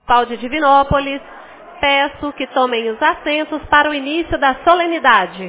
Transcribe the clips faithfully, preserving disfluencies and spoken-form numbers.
Municipal de Divinópolis, peço que tomem os assentos para o início da solenidade.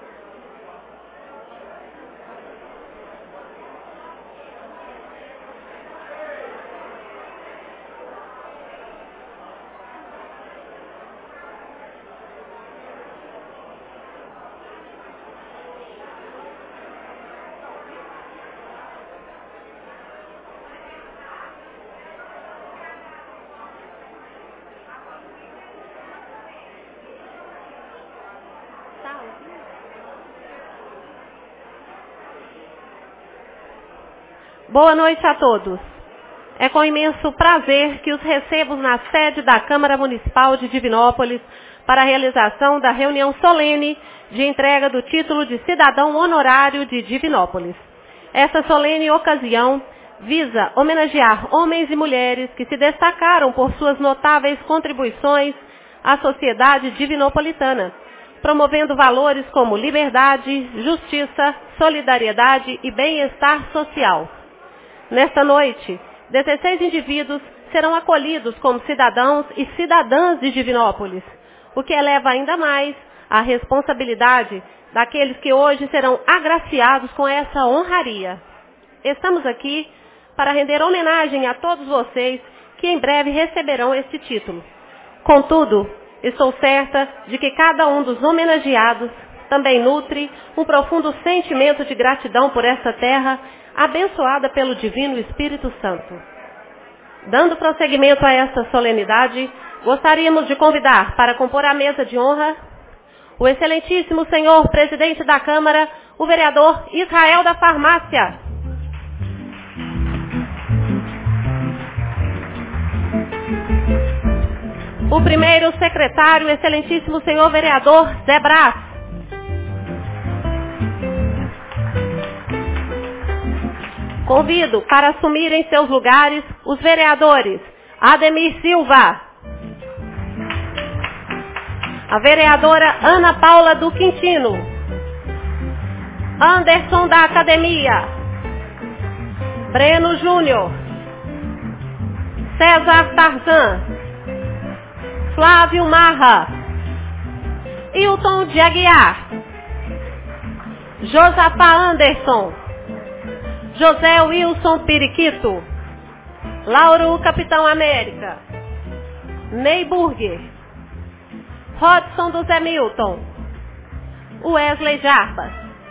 Boa noite a todos. É com imenso prazer que os recebo na sede da Câmara Municipal de Divinópolis para a realização da reunião solene de entrega do título de cidadão honorário de Divinópolis. Essa solene ocasião visa homenagear homens e mulheres que se destacaram por suas notáveis contribuições à sociedade divinopolitana, promovendo valores como liberdade, justiça, solidariedade e bem-estar social. Nesta noite, dezesseis indivíduos serão acolhidos como cidadãos e cidadãs de Divinópolis, o que eleva ainda mais a responsabilidade daqueles que hoje serão agraciados com essa honraria. Estamos aqui para render homenagem a todos vocês que em breve receberão este título. Contudo, estou certa de que cada um dos homenageados também nutre um profundo sentimento de gratidão por essa terra abençoada pelo Divino Espírito Santo. Dando prosseguimento a esta solenidade, gostaríamos de convidar para compor a mesa de honra o excelentíssimo senhor presidente da Câmara, o vereador Israel da Farmácia. O primeiro secretário, excelentíssimo senhor vereador Zé Brás. Convido para assumirem seus lugares os vereadores Ademir Silva, a vereadora Ana Paula do Quintino, Anderson da Academia, Breno Júnior, César Tarzan, Flávio Marra, Hilton de Aguiar, Josafá Anderson, José Wilson Periquito, Lauro Capitão América, Ney Burger, Rodson do Zé Milton, Wesley Jarbas.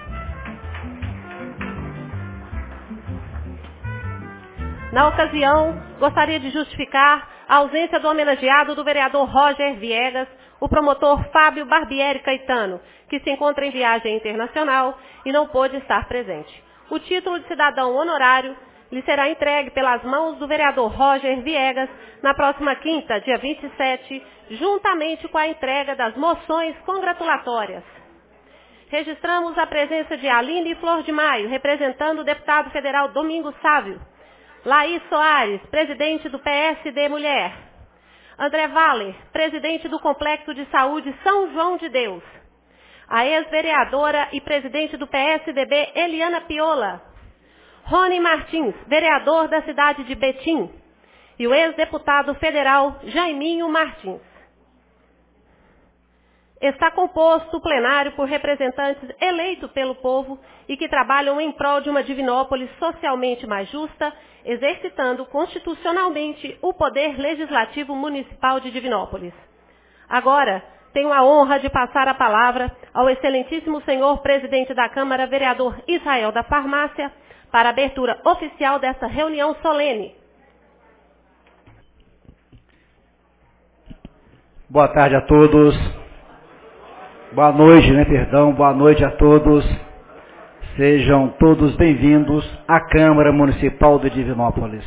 Na ocasião, gostaria de justificar a ausência do homenageado do vereador Roger Viegas, o promotor Fábio Barbieri Caetano, que se encontra em viagem internacional e não pôde estar presente. O título de cidadão honorário lhe será entregue pelas mãos do vereador Roger Viegas na próxima quinta, dia vinte e sete, juntamente com a entrega das moções congratulatórias. Registramos a presença de Aline Flor de Maio, representando o deputado federal Domingos Sávio, Laís Soares, presidente do P S D Mulher, André Valer, presidente do Complexo de Saúde São João de Deus, a ex-vereadora e presidente do P S D B, Eliana Piola, Rony Martins, vereador da cidade de Betim, e o ex-deputado federal Jaiminho Martins. Está composto o plenário por representantes eleitos pelo povo e que trabalham em prol de uma Divinópolis socialmente mais justa, exercitando constitucionalmente o poder legislativo municipal de Divinópolis. Agora, tenho a honra de passar a palavra ao excelentíssimo senhor presidente da Câmara, vereador Israel da Farmácia, para a abertura oficial desta reunião solene. Boa tarde a todos. Boa noite, né, perdão. Boa noite a todos. Sejam todos bem-vindos à Câmara Municipal de Divinópolis.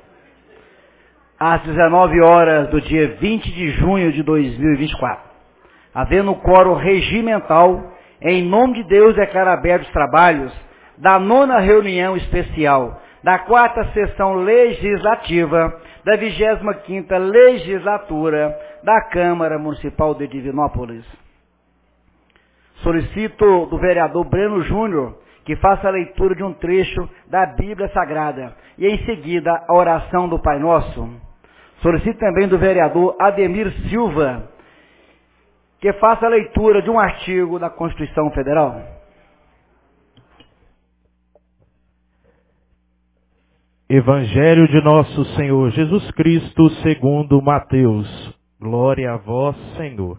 Às dezenove horas do dia vinte de junho de dois mil e vinte e quatro, havendo quórum regimental, em nome de Deus declaro abertos os trabalhos da nona reunião especial da quarta sessão legislativa da vigésima quinta legislatura da Câmara Municipal de Divinópolis. Solicito do vereador Breno Júnior que faça a leitura de um trecho da Bíblia Sagrada e em seguida a oração do Pai Nosso. Solicito também do vereador Ademir Silva que faça a leitura de um artigo da Constituição Federal. Evangelho de Nosso Senhor Jesus Cristo segundo Mateus. Glória a vós, Senhor.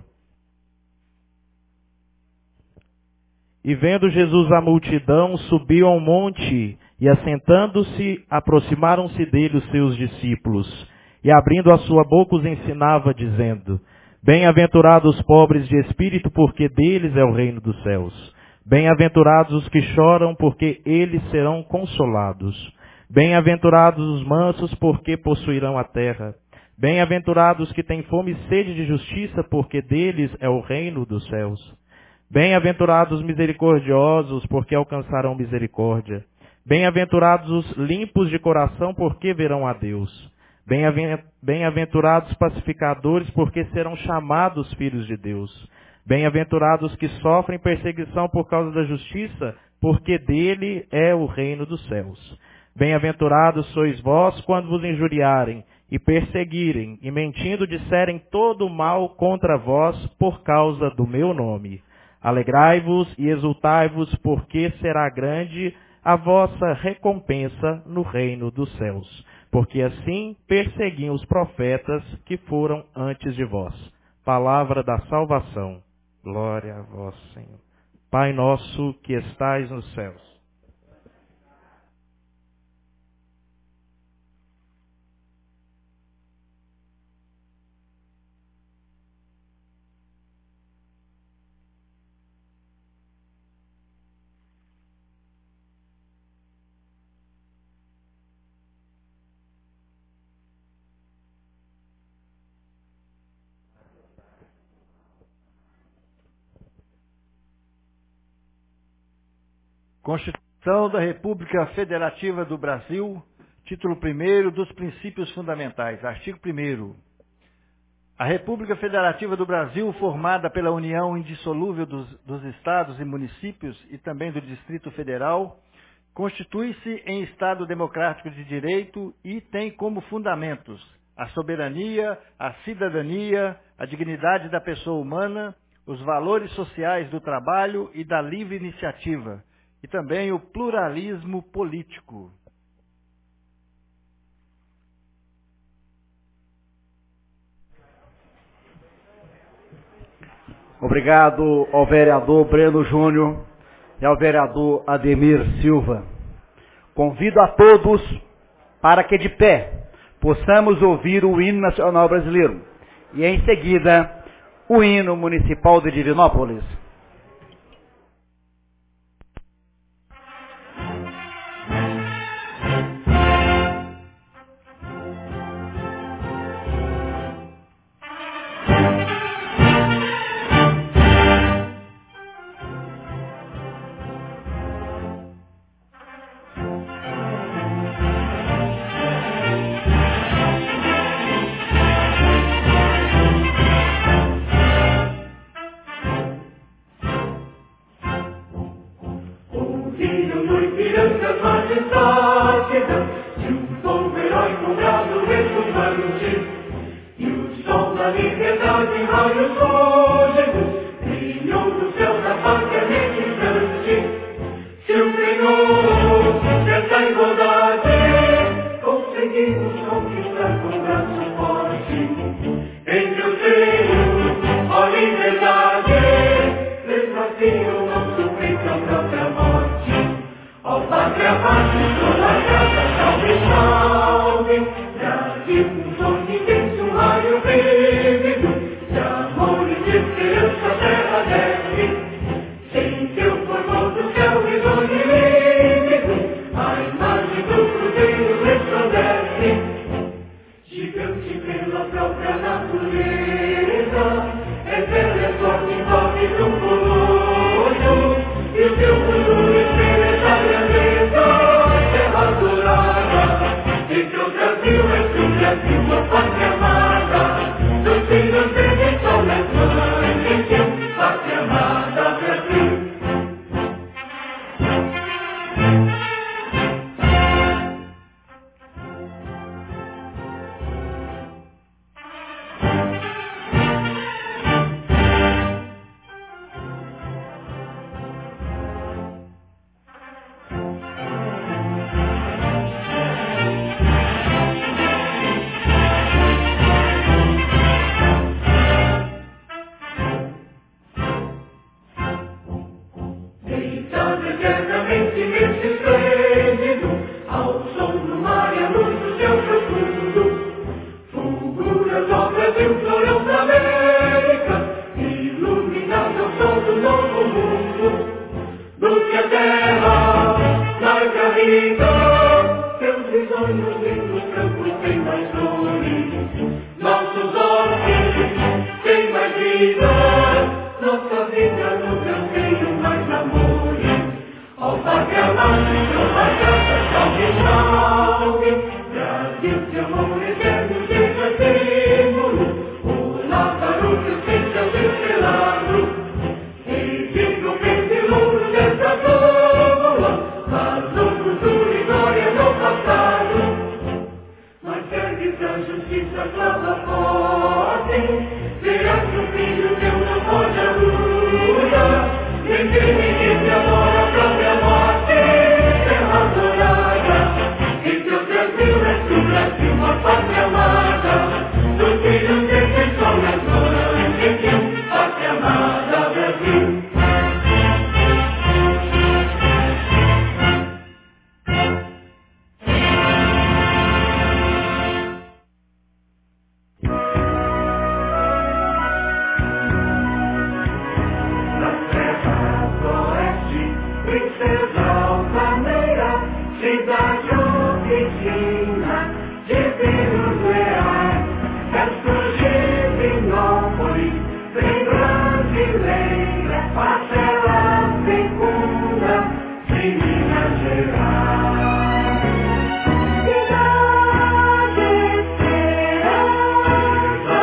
E vendo Jesus a multidão, subiu a um monte, e assentando-se, aproximaram-se dele os seus discípulos. E abrindo a sua boca os ensinava, dizendo: Bem-aventurados os pobres de espírito, porque deles é o reino dos céus. Bem-aventurados os que choram, porque eles serão consolados. Bem-aventurados os mansos, porque possuirão a terra. Bem-aventurados os que têm fome e sede de justiça, porque deles é o reino dos céus. Bem-aventurados os misericordiosos, porque alcançarão misericórdia. Bem-aventurados os limpos de coração, porque verão a Deus. Bem-aventurados os pacificadores, porque serão chamados filhos de Deus. Bem-aventurados os que sofrem perseguição por causa da justiça, porque dele é o reino dos céus. Bem-aventurados sois vós quando vos injuriarem e perseguirem, e mentindo disserem todo o mal contra vós por causa do meu nome. Alegrai-vos e exultai-vos, porque será grande a vossa recompensa no reino dos céus. Porque assim perseguiam os profetas que foram antes de vós. Palavra da salvação. Glória a vós, Senhor. Pai nosso que estais nos céus. Constituição da República Federativa do Brasil, título primeiro dos princípios fundamentais, artigo primeiro. A República Federativa do Brasil, formada pela união indissolúvel dos, dos estados e municípios e também do Distrito Federal, constitui-se em Estado democrático de direito e tem como fundamentos a soberania, a cidadania, a dignidade da pessoa humana, os valores sociais do trabalho e da livre iniciativa, e também o pluralismo político. Obrigado ao vereador Breno Júnior e ao vereador Ademir Silva. Convido a todos para que de pé possamos ouvir o hino nacional brasileiro e em seguida o hino municipal de Divinópolis. Brasil, Brasil, florão da América, iluminado ao sol do novo mundo, do que a terra larga vida, seus risonhos lindos campos têm mais flores, nossos olhos têm mais vida, nossa vida no campeiro mais amores, ao pátria mãe, ao pátria salve, salve, Brasil, seu amor eterno seja símbolo, o Lázaro que seja desvelado, revive o pentelouro dessa tumula, vazou cultura e glória no passado, mas serve a justiça clava forte, verás que o filho teu não pode a luta, nem crime que se amora a própria morte, terra adorada, e teu Brasil é tu Brasil, uma pátria amada, dos filhos desse sol nas glórias, pátria amada, Brasil. Princesa altaneira, cidade oficina, divinos leais, ressurgir Vinópolis, bem brasileira, parcela fecunda de Minas Gerais. Cidade esperança,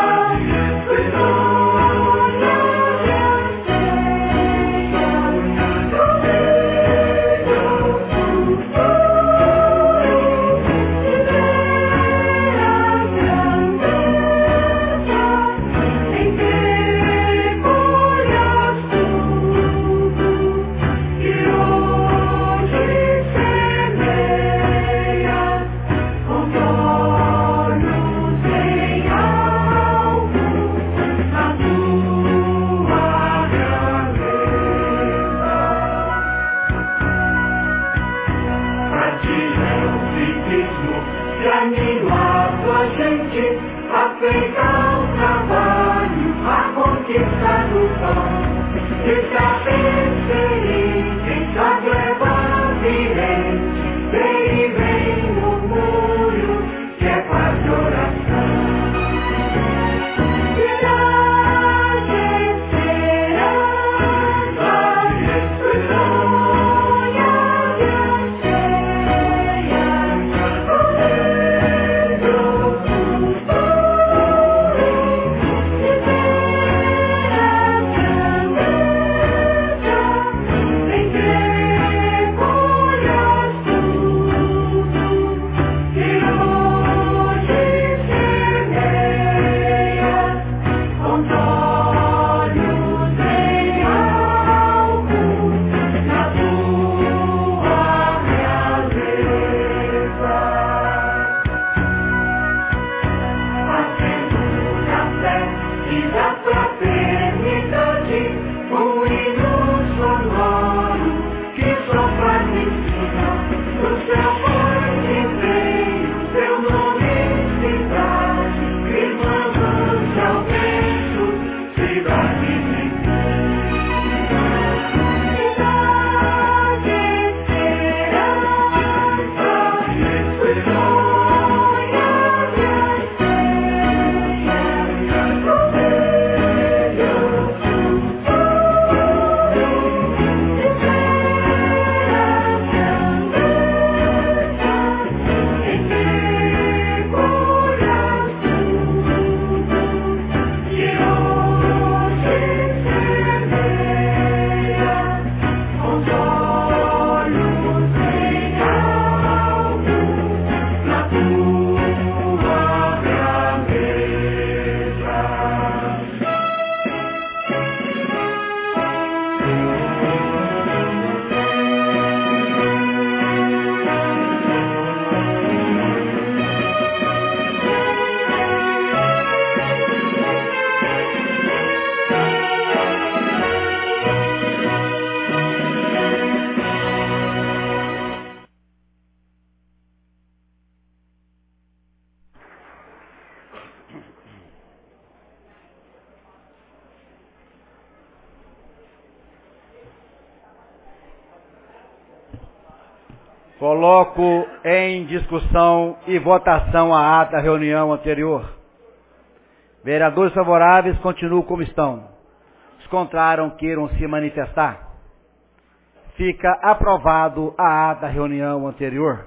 Coloco em discussão e votação a ata da reunião anterior. Vereadores favoráveis continuam como estão. Os contrários queiram se manifestar. Fica aprovado a ata da reunião anterior.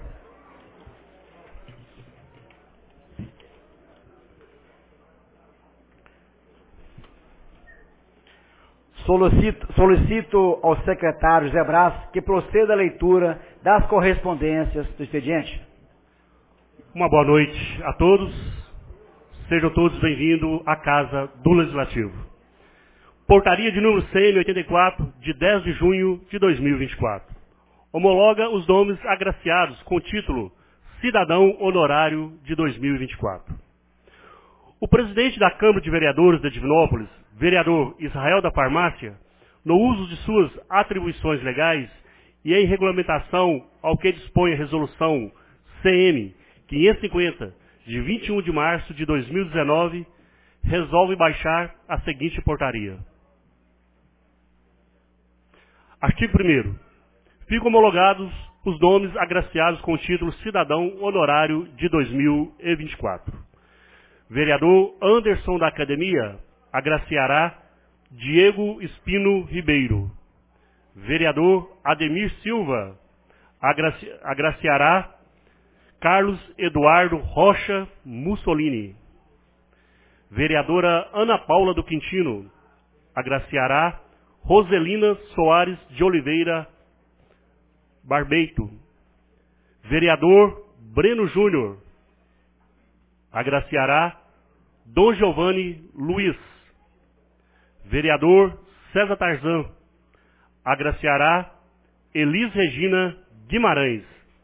Solicito, solicito ao secretário José Braz que proceda à leitura das correspondências do expediente. Uma boa noite a todos. Sejam todos bem-vindos à Casa do Legislativo. Portaria de número C M oitenta e quatro, de dez de junho de dois mil e vinte e quatro. Homologa os nomes agraciados com o título Cidadão Honorário de dois mil e vinte e quatro. O presidente da Câmara de Vereadores de Divinópolis, vereador Israel da Farmácia, no uso de suas atribuições legais e em regulamentação ao que dispõe a resolução C M quinhentos e cinquenta, de vinte e um de março de dois mil e dezenove, resolve baixar a seguinte portaria. Artigo primeiro. Ficam homologados os nomes agraciados com o título Cidadão Honorário de dois mil e vinte e quatro. Vereador Anderson da Academia agraciará Diego Espino Ribeiro. Vereador Ademir Silva agraci agraciará Carlos Eduardo Rocha Mussolini. Vereadora Ana Paula do Quintino agraciará Roselina Soares de Oliveira Barbeito. Vereador Breno Júnior agraciará Dom Giovanni Luiz. Vereador César Tarzan agraciará Elis Regina Guimarães.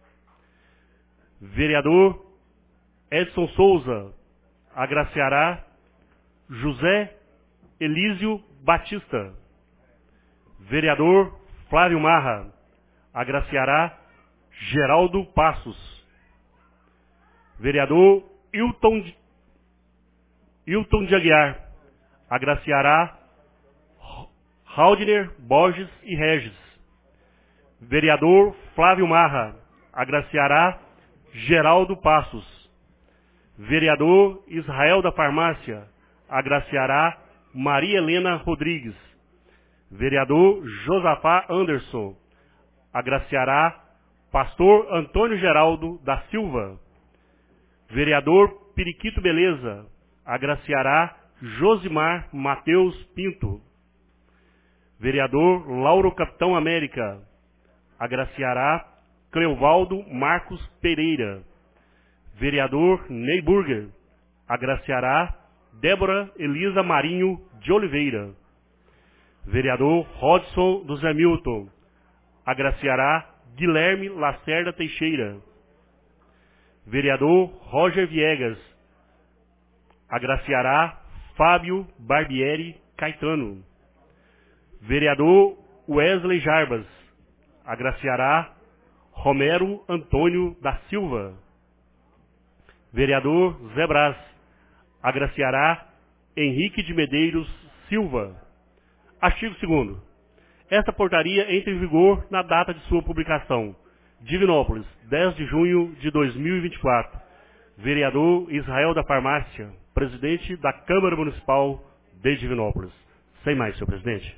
Vereador Edson Souza agraciará José Elísio Batista. Vereador Flávio Marra agraciará Geraldo Passos. Vereador Hilton, Hilton de Aguiar agraciará Haldner Borges e Regis. Vereador Flávio Marra agraciará Geraldo Passos. Vereador Israel da Farmácia agraciará Maria Helena Rodrigues. Vereador Josafá Anderson agraciará Pastor Antônio Geraldo da Silva. Vereador Periquito Beleza agraciará Josimar Mateus Pinto. Vereador Lauro Capitão América agraciará Cleovaldo Marcos Pereira. Vereador Ney Burger agraciará Débora Elisa Marinho de Oliveira. Vereador Rodson do Zé Milton agraciará Guilherme Lacerda Teixeira. Vereador Roger Viegas agraciará Fábio Barbieri Caetano. Vereador Wesley Jarbas agraciará Romero Antônio da Silva. Vereador Zé Braz agraciará Henrique de Medeiros Silva. Artigo segundo. Esta portaria entra em vigor na data de sua publicação. Divinópolis, dez de junho de dois mil e vinte e quatro. Vereador Israel da Farmácia, presidente da Câmara Municipal de Divinópolis. Sem mais, senhor presidente.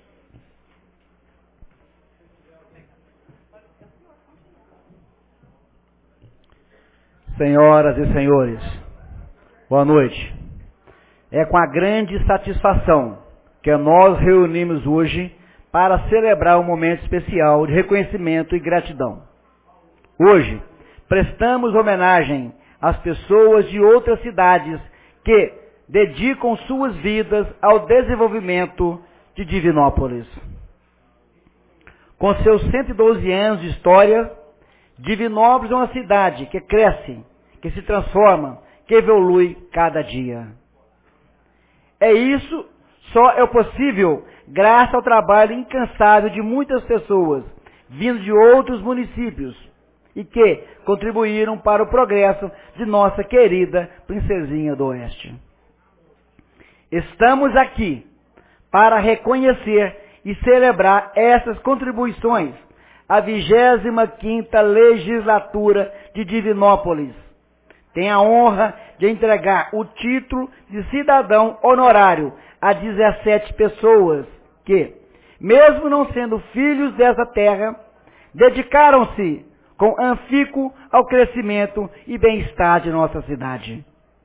Senhoras e senhores, boa noite. É com a grande satisfação que nós reunimos hoje para celebrar um momento especial de reconhecimento e gratidão. Hoje, prestamos homenagem às pessoas de outras cidades que dedicam suas vidas ao desenvolvimento de Divinópolis. Com seus cento e doze anos de história, Divinópolis é uma cidade que cresce, que se transforma, que evolui cada dia. É isso, só é possível graças ao trabalho incansável de muitas pessoas, vindo de outros municípios, e que contribuíram para o progresso de nossa querida Princesinha do Oeste. Estamos aqui para reconhecer e celebrar essas contribuições a vigésima quinta legislatura de Divinópolis. Tenho a honra de entregar o título de cidadão honorário a dezessete pessoas que, mesmo não sendo filhos dessa terra, dedicaram-se com afinco ao crescimento e bem-estar de nossa cidade.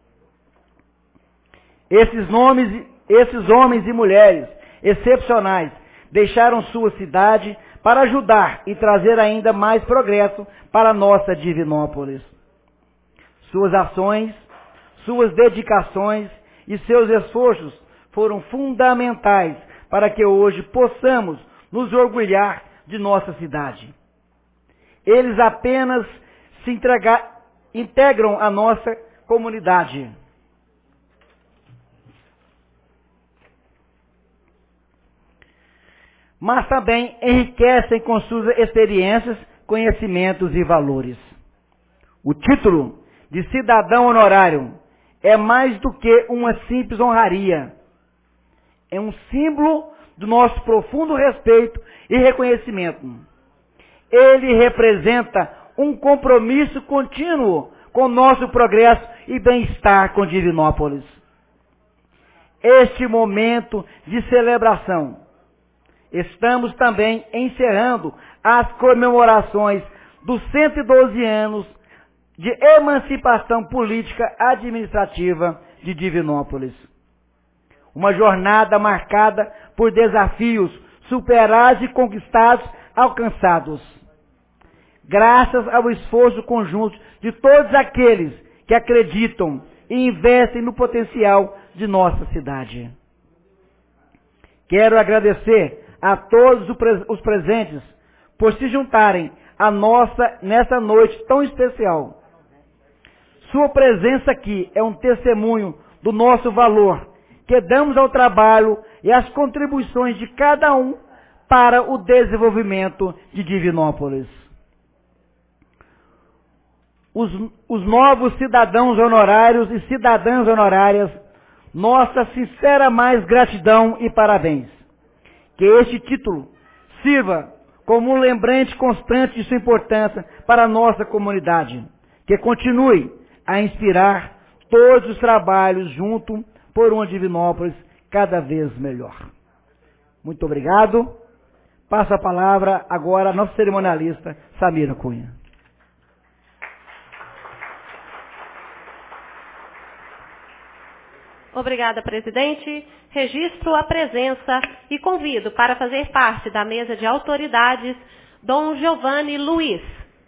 Esses nomes, esses homens e mulheres excepcionais deixaram sua cidade para ajudar e trazer ainda mais progresso para a nossa Divinópolis. Suas ações, suas dedicações e seus esforços foram fundamentais para que hoje possamos nos orgulhar de nossa cidade. Eles apenas se entregar, integram a nossa comunidade. Mas também enriquecem com suas experiências, conhecimentos e valores. O título de cidadão honorário é mais do que uma simples honraria. É um símbolo do nosso profundo respeito e reconhecimento. Ele representa um compromisso contínuo com o nosso progresso e bem-estar com Divinópolis. Este momento de celebração, estamos também encerrando as comemorações dos cento e doze anos de emancipação política administrativa de Divinópolis. Uma jornada marcada por desafios superados e conquistados, alcançados. Graças ao esforço conjunto de todos aqueles que acreditam e investem no potencial de nossa cidade. Quero agradecer a todos os presentes por se juntarem a nossa nessa noite tão especial. Sua presença aqui é um testemunho do nosso valor que damos ao trabalho e às contribuições de cada um para o desenvolvimento de Divinópolis. Os, os novos cidadãos honorários e cidadãs honorárias, nossa sincera mais gratidão e parabéns. Que este título sirva como um lembrete constante de sua importância para a nossa comunidade. Que continue a inspirar todos os trabalhos junto por uma Divinópolis cada vez melhor. Muito obrigado. Passo a palavra agora à nossa cerimonialista, Samira Cunha. Obrigada, presidente. Registro a presença e convido para fazer parte da mesa de autoridades Dom Giovanni Luiz.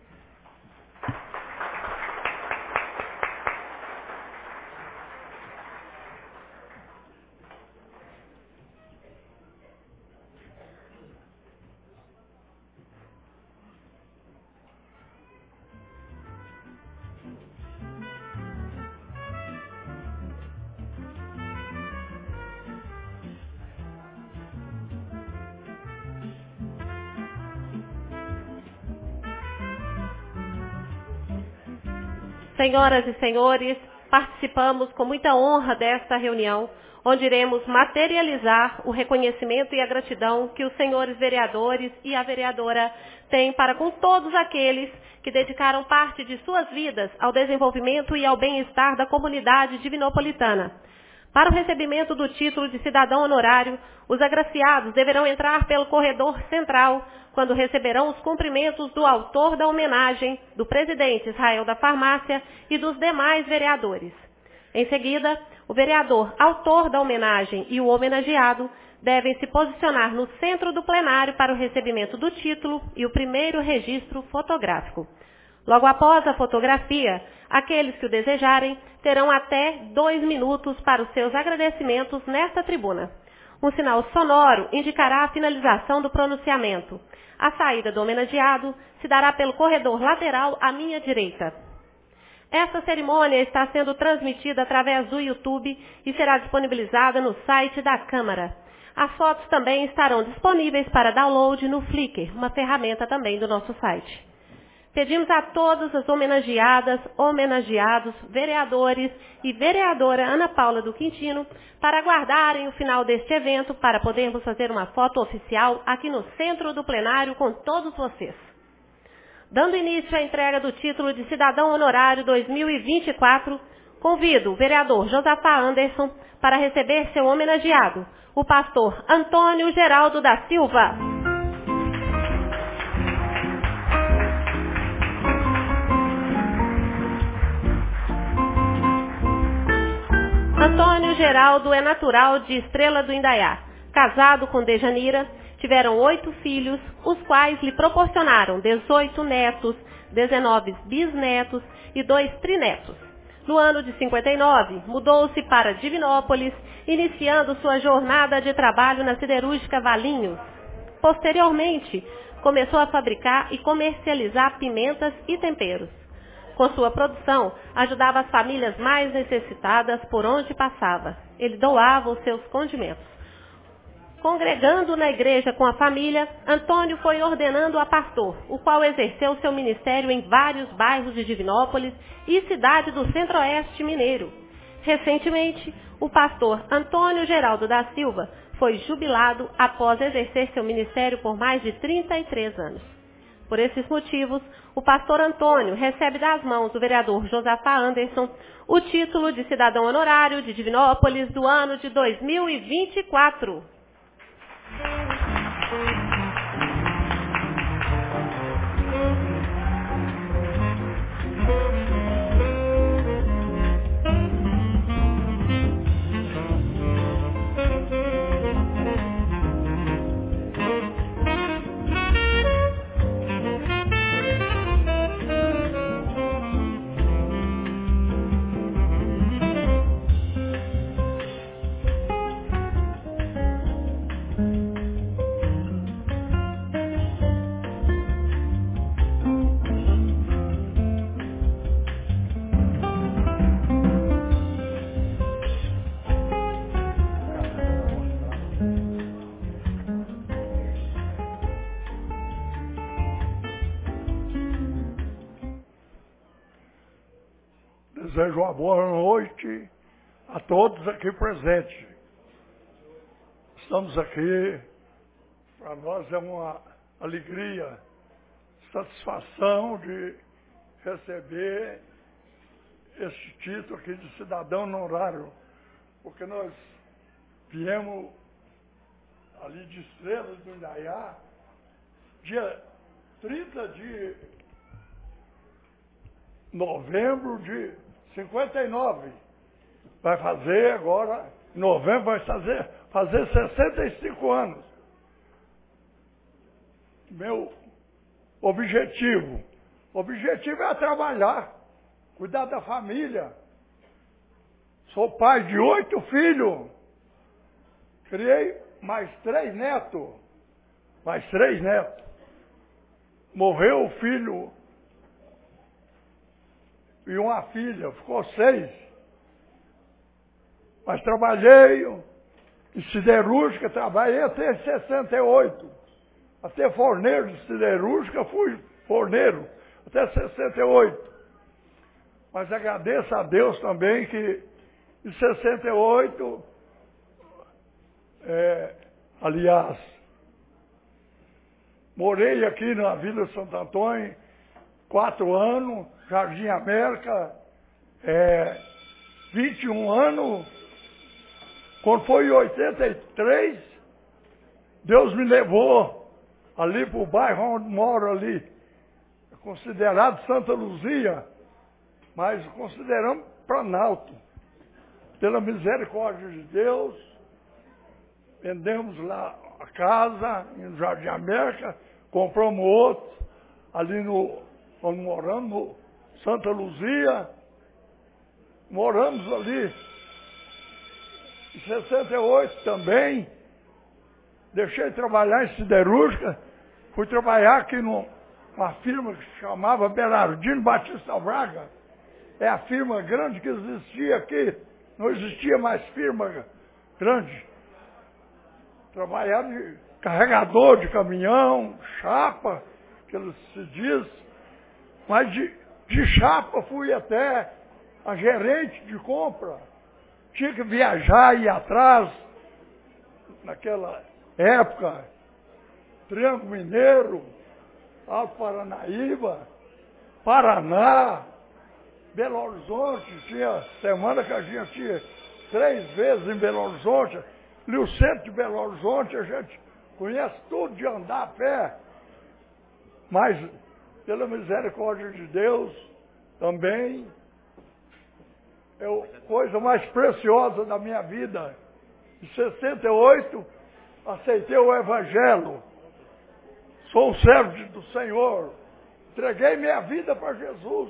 Senhoras e senhores, participamos com muita honra desta reunião, onde iremos materializar o reconhecimento e a gratidão que os senhores vereadores e a vereadora têm para com todos aqueles que dedicaram parte de suas vidas ao desenvolvimento e ao bem-estar da comunidade divinopolitana. Para o recebimento do título de cidadão honorário, os agraciados deverão entrar pelo corredor central, quando receberão os cumprimentos do autor da homenagem, do presidente Israel da Farmácia e dos demais vereadores. Em seguida, o vereador autor da homenagem e o homenageado devem se posicionar no centro do plenário para o recebimento do título e o primeiro registro fotográfico. Logo após a fotografia, aqueles que o desejarem terão até dois minutos para os seus agradecimentos nesta tribuna. Um sinal sonoro indicará a finalização do pronunciamento. A saída do homenageado se dará pelo corredor lateral à minha direita. Esta cerimônia está sendo transmitida através do YouTube e será disponibilizada no site da Câmara. As fotos também estarão disponíveis para download no Flickr, uma ferramenta também do nosso site. Pedimos a todas as homenageadas, homenageados, vereadores e vereadora Ana Paula do Quintino para aguardarem o final deste evento para podermos fazer uma foto oficial aqui no centro do plenário com todos vocês. Dando início à entrega do título de Cidadão Honorário dois mil e vinte e quatro, convido o vereador Josafá Anderson para receber seu homenageado, o pastor Antônio Geraldo da Silva. Antônio Geraldo é natural de Estrela do Indaiá. Casado com Dejanira, tiveram oito filhos, os quais lhe proporcionaram dezoito netos, dezenove bisnetos e dois trinetos. No ano de cinquenta e nove, mudou-se para Divinópolis, iniciando sua jornada de trabalho na siderúrgica Valinhos. Posteriormente, começou a fabricar e comercializar pimentas e temperos. Com sua produção, ajudava as famílias mais necessitadas por onde passava. Ele doava os seus condimentos. Congregando na igreja com a família, Antônio foi ordenando a pastor, o qual exerceu seu ministério em vários bairros de Divinópolis e cidade do Centro-Oeste mineiro. Recentemente, o pastor Antônio Geraldo da Silva foi jubilado após exercer seu ministério por mais de trinta e três anos. Por esses motivos, o pastor Antônio recebe das mãos do vereador Josafá Anderson o título de cidadão honorário de Divinópolis do ano de dois mil e vinte e quatro. Desejo uma boa noite a todos aqui presentes. Estamos aqui, para nós é uma alegria, satisfação de receber este título aqui de cidadão honorário, porque nós viemos ali de Estrela do Indaiá, dia trinta de novembro de cinquenta e nove. Vai fazer agora, em novembro, vai fazer, fazer sessenta e cinco anos. Meu objetivo, objetivo é trabalhar, cuidar da família. Sou pai de oito filhos. Criei mais três netos. Mais três netos. Morreu o filho e uma filha, ficou seis. Mas trabalhei em siderúrgica, trabalhei até sessenta e oito. Até forneiro de siderúrgica, fui forneiro, até sessenta e oito. Mas agradeço a Deus também que em sessenta e oito, é, aliás, morei aqui na Vila Santo Antônio, quatro anos, Jardim América, é, vinte e um anos. Quando foi em oitenta e três, Deus me levou ali para o bairro onde moro ali, considerado Santa Luzia, mas consideramos Planalto. Pela misericórdia de Deus, vendemos lá a casa, no Jardim América, compramos outro, ali no, onde moramos, no Santa Luzia, moramos ali. Em sessenta e oito também, deixei de trabalhar em siderúrgica, fui trabalhar aqui numa firma que se chamava Bernardino Batista Braga. É a firma grande que existia aqui, não existia mais firma grande. Trabalhava de carregador de caminhão, chapa, que se diz. Mas de, de chapa fui até a gerente de compra. Tinha que viajar e ir atrás, naquela época, Triângulo Mineiro, Alto Paranaíba, Paraná, Belo Horizonte. Tinha semana que a gente tinha três vezes em Belo Horizonte. Ali o centro de Belo Horizonte, a gente conhece tudo de andar a pé. Mas, pela misericórdia de Deus, também é a coisa mais preciosa da minha vida. Em sessenta e oito, aceitei o Evangelho. Sou um servo do Senhor. Entreguei minha vida para Jesus.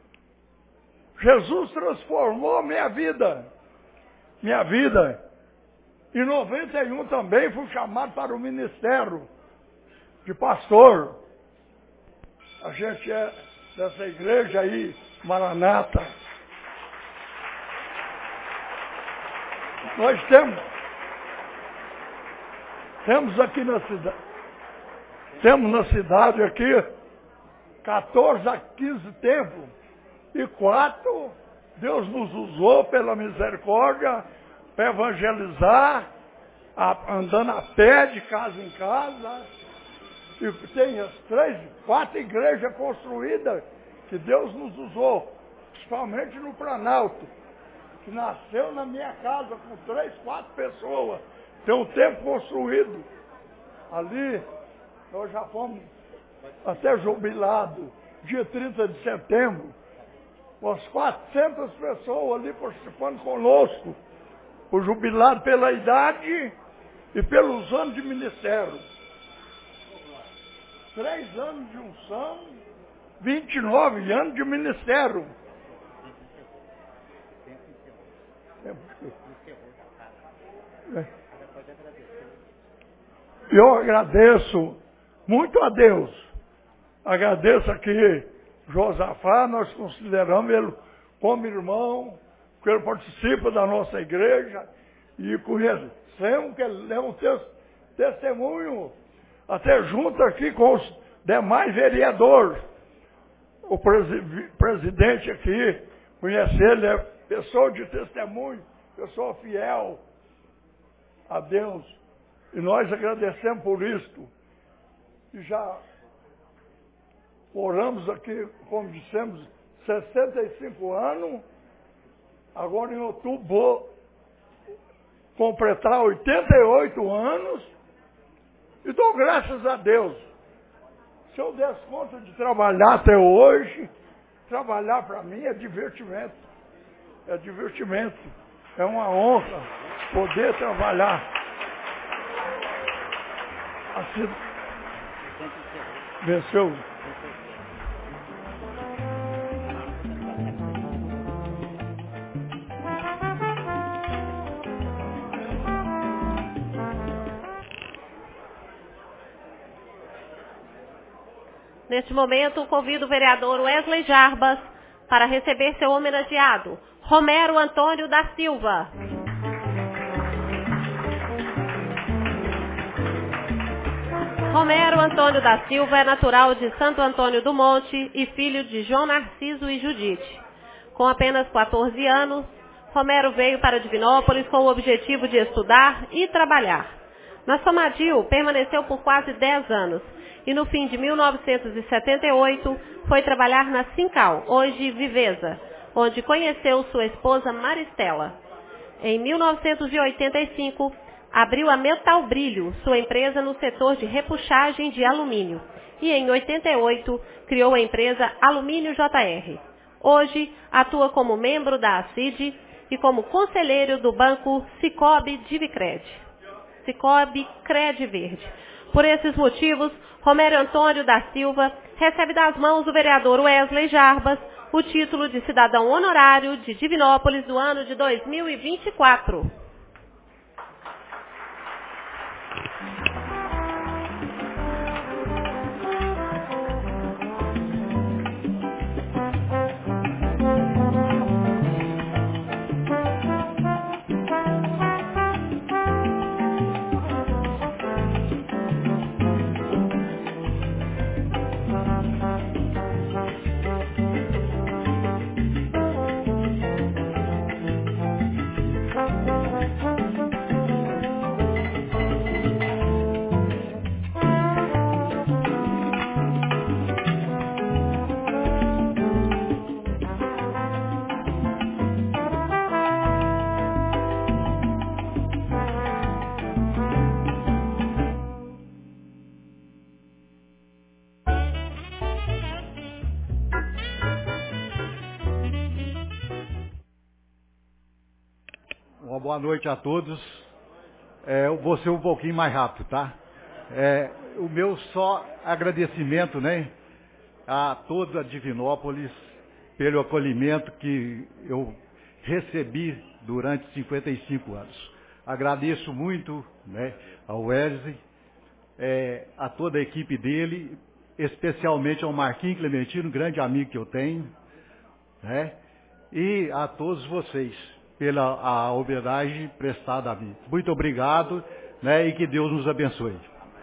Jesus transformou minha vida. Minha vida. Em noventa e um também fui chamado para o ministério de pastor. A gente é dessa igreja aí, Maranata. Nós temos, temos aqui na cidade, temos na cidade aqui quatorze a quinze templos e quatro Deus nos usou pela misericórdia para evangelizar, a, andando a pé de casa em casa. E tem as três, quatro igrejas construídas que Deus nos usou, principalmente no Planalto, que nasceu na minha casa com três, quatro pessoas. Tem um tempo construído. Ali, nós já fomos até jubilado, dia trinta de setembro, umas quatrocentas pessoas ali participando conosco, o jubilado pela idade e pelos anos de ministério. Três anos de unção, vinte e nove anos de ministério. Eu agradeço muito a Deus. Agradeço aqui Josafá, nós consideramos ele como irmão, que ele participa da nossa igreja e conhecemos que ele é um testemunho, até junto aqui com os demais vereadores. O presi- presidente aqui, conhece ele, é pessoa de testemunho, pessoa fiel a Deus. E nós agradecemos por isto. E já oramos aqui, como dissemos, sessenta e cinco anos. Agora em outubro vou completar oitenta e oito anos. E dou graças a Deus. Se eu desse conta de trabalhar até hoje, trabalhar para mim é divertimento. É divertimento. É uma honra poder trabalhar. Assim, venceu. Neste momento, convido o vereador Wesley Jarbas para receber seu homenageado, Romero Antônio da Silva. Romero Antônio da Silva é natural de Santo Antônio do Monte e filho de João Narciso e Judite. Com apenas quatorze anos, Romero veio para Divinópolis com o objetivo de estudar e trabalhar. Na Somadil, permaneceu por quase dez anos e no fim de mil novecentos e setenta e oito foi trabalhar na Sincal, hoje Viveza, onde conheceu sua esposa Maristela. Em mil novecentos e oitenta e cinco, abriu a Metal Brilho, sua empresa no setor de repuxagem de alumínio, e em oitenta e oito criou a empresa Alumínio J R. Hoje atua como membro da A C I D e como conselheiro do banco Cicobi Divicred. Cicobi Cred Verde. Por esses motivos, Romero Antônio da Silva recebe das mãos do vereador Wesley Jarbas o título de cidadão honorário de Divinópolis do ano de dois mil e vinte e quatro. Boa noite a todos. É, eu vou ser um pouquinho mais rápido, tá? É, o meu só agradecimento, né, a toda a Divinópolis pelo acolhimento que eu recebi durante cinquenta e cinco anos. Agradeço muito, né, ao Wesley, é, a toda a equipe dele, especialmente ao Marquinhos Clementino, grande amigo que eu tenho, né, e a todos vocês pela a homenagem prestada a mim. Muito obrigado, né, e que Deus nos abençoe.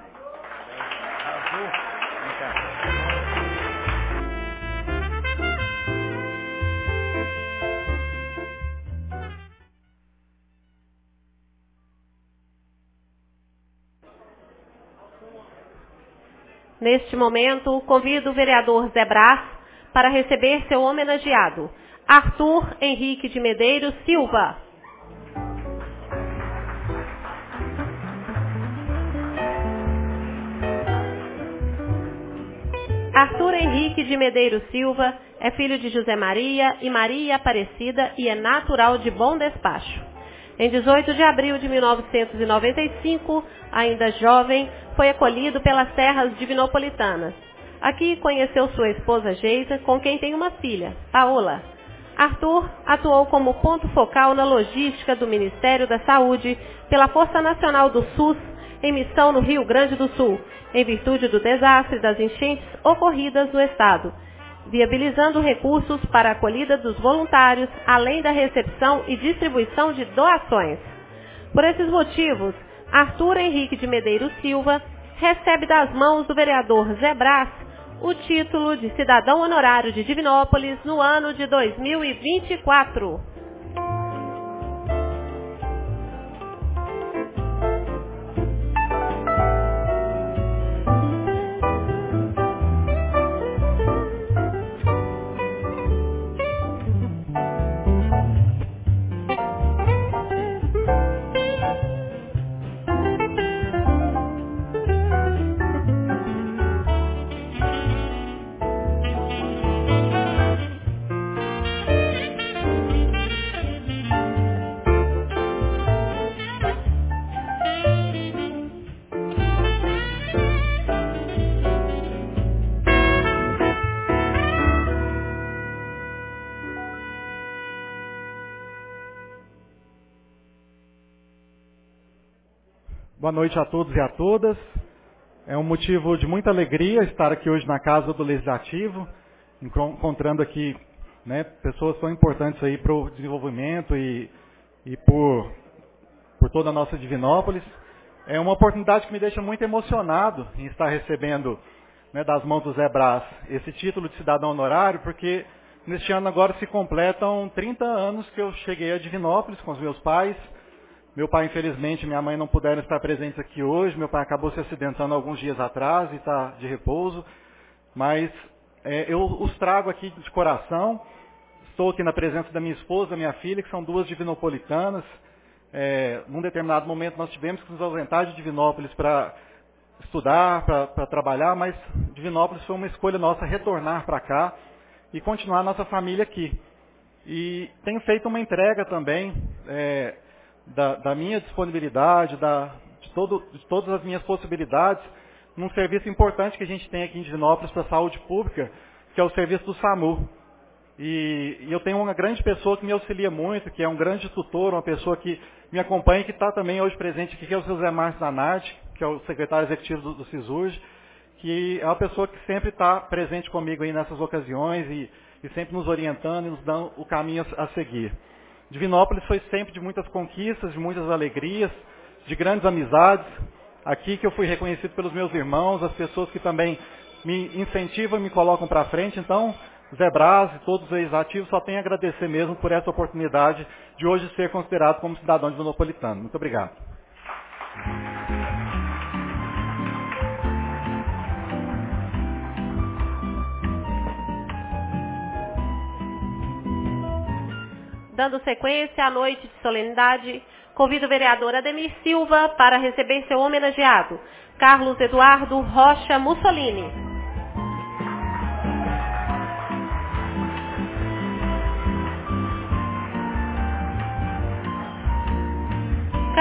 Neste momento, convido o vereador Zé Brás para receber seu homenageado, Arthur Henrique de Medeiros Silva. Arthur Henrique de Medeiros Silva é filho de José Maria e Maria Aparecida e é natural de Bom Despacho. Em dezoito de abril de mil novecentos e noventa e cinco, ainda jovem, foi acolhido pelas terras divinopolitanas. Aqui conheceu sua esposa Geisa, com quem tem uma filha, Paola. Arthur atuou como ponto focal na logística do Ministério da Saúde pela Força Nacional do SUS em missão no Rio Grande do Sul, em virtude do desastre das enchentes ocorridas no estado, viabilizando recursos para a acolhida dos voluntários, além da recepção e distribuição de doações. Por esses motivos, Arthur Henrique de Medeiros Silva recebe das mãos do vereador Zé Brás o título de cidadão honorário de Divinópolis no ano de dois mil e vinte e quatro. Boa noite a todos e a todas. É um motivo de muita alegria estar aqui hoje na Casa do Legislativo, encontrando aqui, né, pessoas tão importantes aí para o desenvolvimento e, e por, por toda a nossa Divinópolis. É uma oportunidade que me deixa muito emocionado em estar recebendo, né, das mãos do Zé Brás esse título de cidadão honorário, porque neste ano agora se completam trinta anos que eu cheguei a Divinópolis com os meus pais. Meu pai, infelizmente, e minha mãe não puderam estar presentes aqui hoje. Meu pai acabou se acidentando alguns dias atrás e está de repouso. Mas é, eu os trago aqui de coração. Estou aqui na presença da minha esposa, da minha filha, que são duas divinopolitanas. É, num determinado momento nós tivemos que nos ausentar de Divinópolis para estudar, para trabalhar, mas Divinópolis foi uma escolha nossa retornar para cá e continuar a nossa família aqui. E tenho feito uma entrega também, é, Da, da minha disponibilidade, da, de, todo, de todas as minhas possibilidades, num serviço importante que a gente tem aqui em Divinópolis para a saúde pública, que é o serviço do SAMU. E, e eu tenho uma grande pessoa que me auxilia muito, que é um grande tutor, uma pessoa que me acompanha, que está também hoje presente aqui, que é o seu Zé Márcio Zanardi, que é o secretário executivo do, do CISURG, que é uma pessoa que sempre está presente comigo aí nessas ocasiões e, e sempre nos orientando e nos dando o caminho a, a seguir. Divinópolis foi sempre de muitas conquistas, de muitas alegrias, de grandes amizades. Aqui que eu fui reconhecido pelos meus irmãos, as pessoas que também me incentivam e me colocam para frente. Então, Zé Brás e todos os ex-ativos só tenho a agradecer mesmo por essa oportunidade de hoje ser considerado como cidadão divinopolitano. Muito obrigado. Dando sequência à noite de solenidade, convido o vereador Ademir Silva para receber seu homenageado, Carlos Eduardo Rocha Mussolini.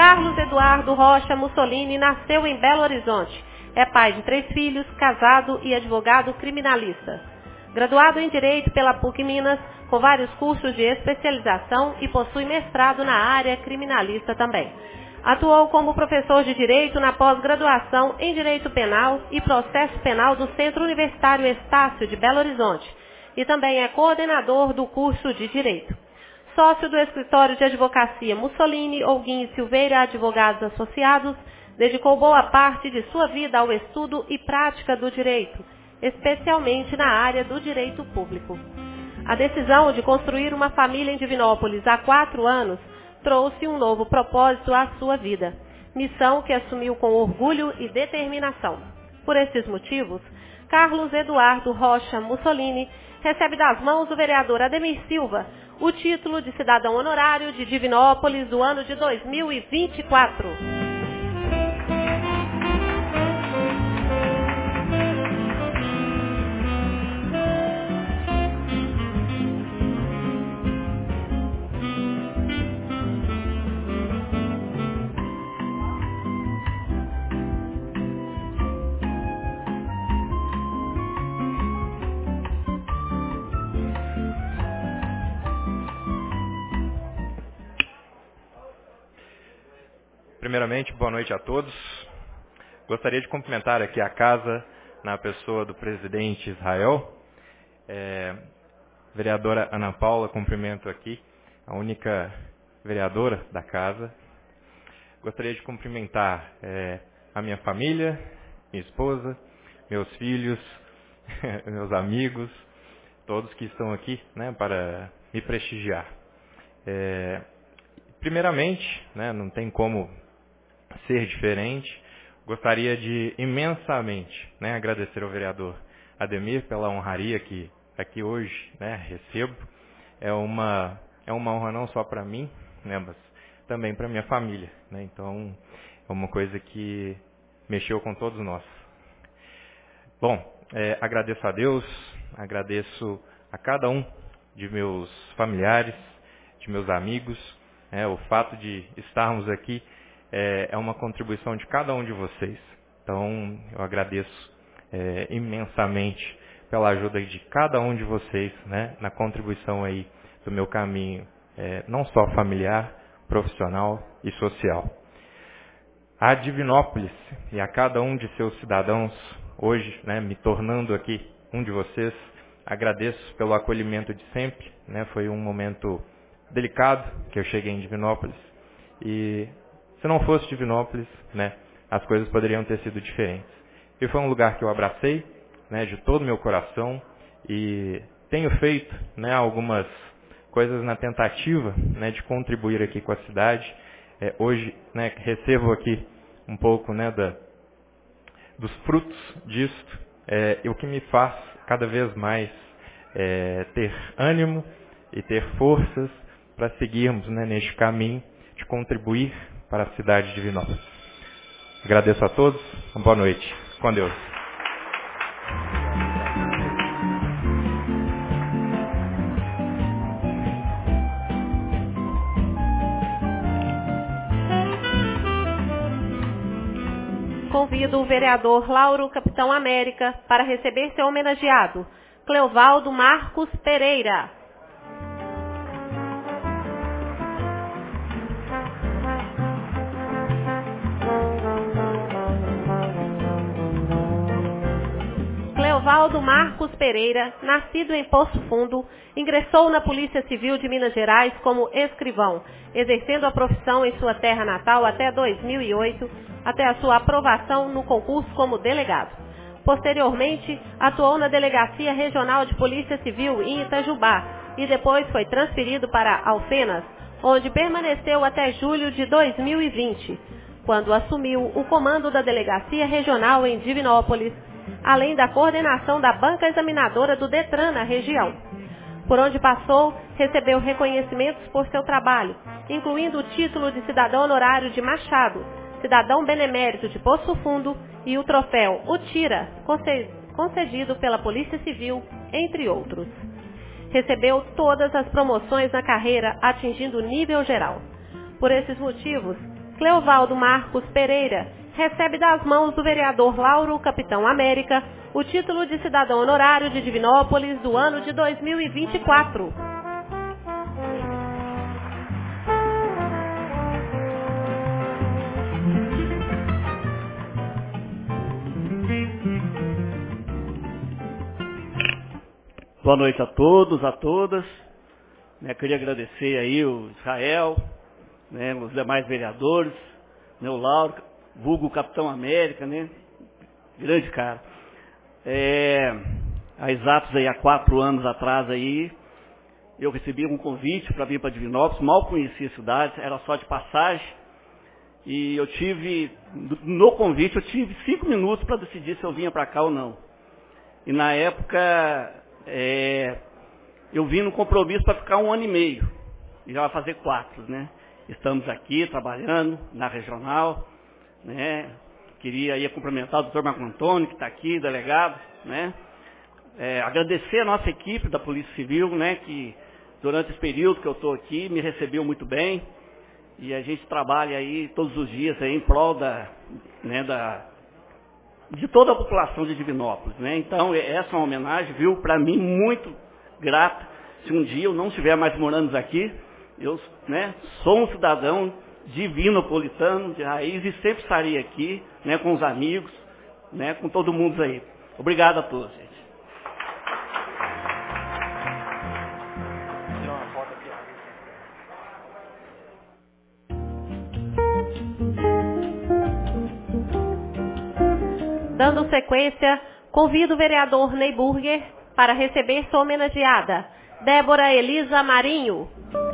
Carlos Eduardo Rocha Mussolini nasceu em Belo Horizonte. É pai de três filhos, casado e advogado criminalista. Graduado em Direito pela P U C Minas, com vários cursos de especialização e possui mestrado na área criminalista também. Atuou como professor de Direito na pós-graduação em Direito Penal e Processo Penal do Centro Universitário Estácio de Belo Horizonte e também é coordenador do curso de Direito. Sócio do escritório de advocacia Mussolini, Holguim e Silveira Advogados Associados, dedicou boa parte de sua vida ao estudo e prática do direito, especialmente na área do direito público. A decisão de construir uma família em Divinópolis há quatro anos trouxe um novo propósito à sua vida, missão que assumiu com orgulho e determinação. Por esses motivos, Carlos Eduardo Rocha Mussolini recebe das mãos do vereador Ademir Silva o título de cidadão honorário de Divinópolis do ano de dois mil e vinte e quatro. Primeiramente, boa noite a todos. Gostaria de cumprimentar aqui a casa na pessoa do presidente Israel. É, vereadora Ana Paula, cumprimento aqui, a única vereadora da casa. Gostaria de cumprimentar é, a minha família, minha esposa, meus filhos, meus amigos, todos que estão aqui, né, para me prestigiar. É, primeiramente, né, não tem como ser diferente, gostaria de imensamente, né, agradecer ao vereador Ademir pela honraria que aqui hoje, né, recebo. É uma, é uma honra não só para mim, né, mas também para minha família, né? Então, é uma coisa que mexeu com todos nós. Bom, é, agradeço a Deus, agradeço a cada um de meus familiares, de meus amigos. É, o fato de estarmos aqui é, é uma contribuição de cada um de vocês. Então, eu agradeço é, imensamente pela ajuda de cada um de vocês, né, na contribuição aí do meu caminho, é, não só familiar, profissional e social. A Divinópolis e a cada um de seus cidadãos, hoje, né, me tornando aqui um de vocês, agradeço pelo acolhimento de sempre, né, foi um momento delicado que eu cheguei em Divinópolis e se não fosse Divinópolis, né, as coisas poderiam ter sido diferentes. E foi um lugar que eu abracei, né, de todo o meu coração e tenho feito, né, algumas coisas na tentativa, né, de contribuir aqui com a cidade. É, hoje, né, recebo aqui um pouco, né, da, dos frutos disto, é, e o que me faz cada vez mais é, ter ânimo e ter forças para seguirmos, né, neste caminho de contribuir para a cidade de Divinópolis. Agradeço a todos, uma boa noite, com Deus. Convido o vereador Lauro Capitão América para receber seu homenageado, Cleovaldo Marcos Pereira. Cleovaldo Marcos Pereira, nascido em Poço Fundo, ingressou na Polícia Civil de Minas Gerais como escrivão, exercendo a profissão em sua terra natal até dois mil e oito, até a sua aprovação no concurso como delegado. Posteriormente, atuou na Delegacia Regional de Polícia Civil em Itajubá e depois foi transferido para Alfenas, onde permaneceu até julho de dois mil e vinte, quando assumiu o comando da Delegacia Regional em Divinópolis, além da coordenação da banca examinadora do DETRAN na região. Por onde passou, recebeu reconhecimentos por seu trabalho, incluindo o título de cidadão honorário de Machado, cidadão benemérito de Poço Fundo e o troféu Utira, concedido pela Polícia Civil, entre outros. Recebeu todas as promoções na carreira, atingindo o nível geral. Por esses motivos, Cleovaldo Marcos Pereira, recebe das mãos do vereador Lauro Capitão América o título de cidadão honorário de Divinópolis do ano de dois mil e vinte e quatro. Boa noite a todos, a todas. Né, queria agradecer aí o Israel, né, os demais vereadores, né, o Lauro, vulgo Capitão América, né, grande cara. É, há exatos aí, há quatro anos atrás aí, eu recebi um convite para vir para Divinópolis, mal conhecia a cidade, era só de passagem, e eu tive, no convite, eu tive cinco minutos para decidir se eu vinha para cá ou não. E na época, é, eu vim no compromisso para ficar um ano e meio, e já vai fazer quatro, né? Estamos aqui trabalhando na regional, né? Queria aí cumprimentar o doutor Marco Antônio, que está aqui, delegado, né? É, agradecer a nossa equipe da Polícia Civil, né? Que durante esse período que eu estou aqui, me recebeu muito bem, e a gente trabalha aí todos os dias aí em prol da, né, da, de toda a população de Divinópolis, né? Então, essa é uma homenagem, viu, para mim, muito grata. Se um dia eu não estiver mais morando aqui, eu, né, sou um cidadão divinopolitano de raiz e sempre estarei aqui, né, com os amigos, né, com todo mundo aí. Obrigado a todos, gente. Dando sequência, convido o vereador Ney Burger para receber sua homenageada, Débora Elisa Marinho.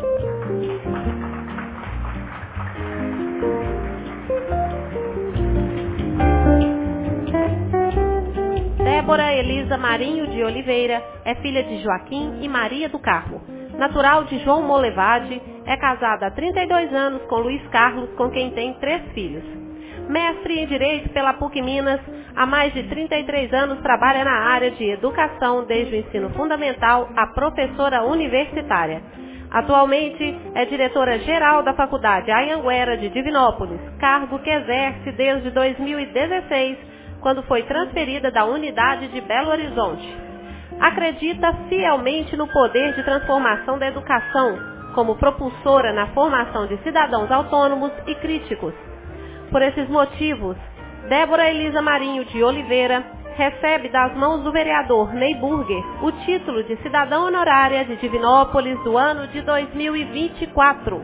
Débora Elisa Marinho de Oliveira é filha de Joaquim e Maria do Carmo. Natural de João Molevade, é casada há trinta e dois anos com Luiz Carlos, com quem tem três filhos. Mestre em Direito pela PUC Minas, há mais de trinta e três anos trabalha na área de educação, desde o ensino fundamental a professora universitária. Atualmente é diretora-geral da Faculdade Anhanguera de Divinópolis, cargo que exerce desde dois mil e dezesseis, quando foi transferida da unidade de Belo Horizonte. Acredita fielmente no poder de transformação da educação, como propulsora na formação de cidadãos autônomos e críticos. Por esses motivos, Débora Elisa Marinho de Oliveira recebe das mãos do vereador Ney Burger o título de cidadã honorária de Divinópolis do ano de dois mil e vinte e quatro.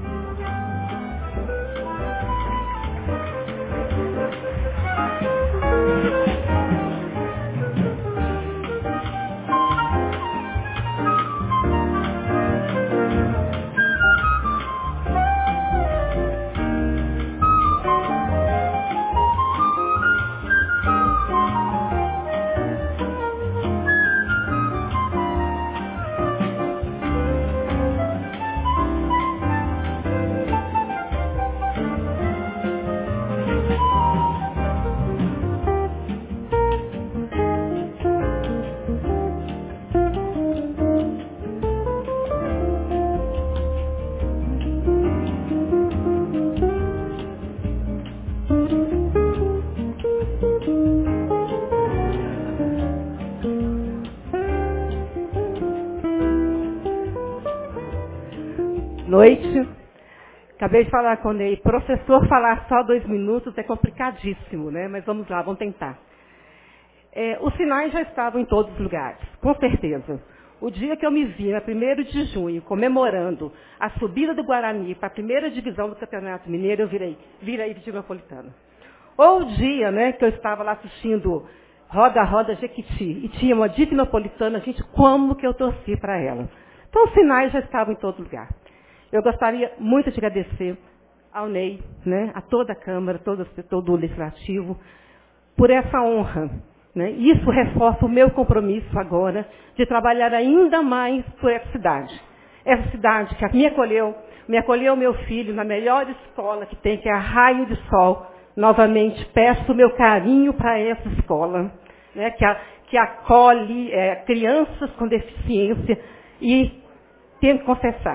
Noite. Acabei de falar com o Ney. Professor, falar só dois minutos é complicadíssimo, né? Mas vamos lá, vamos tentar. É, os sinais já estavam em todos os lugares, com certeza. O dia que eu me vi, na primeiro de junho, comemorando a subida do Guarani para a primeira divisão do Campeonato Mineiro, eu virei, virei divinopolitana. Ou o dia, né, que eu estava lá assistindo Roda Roda Jequiti e tinha uma divinopolitana, gente, como que eu torci para ela. Então os sinais já estavam em todo lugar. Eu gostaria muito de agradecer ao Ney, né, a toda a Câmara, todo o setor do Legislativo, por essa honra. Né? Isso reforça o meu compromisso agora de trabalhar ainda mais por essa cidade. Essa cidade que me acolheu, me acolheu meu filho na melhor escola que tem, que é a Raio de Sol. Novamente, peço o meu carinho para essa escola, né, que, a, que acolhe é, crianças com deficiência e tenho que confessar.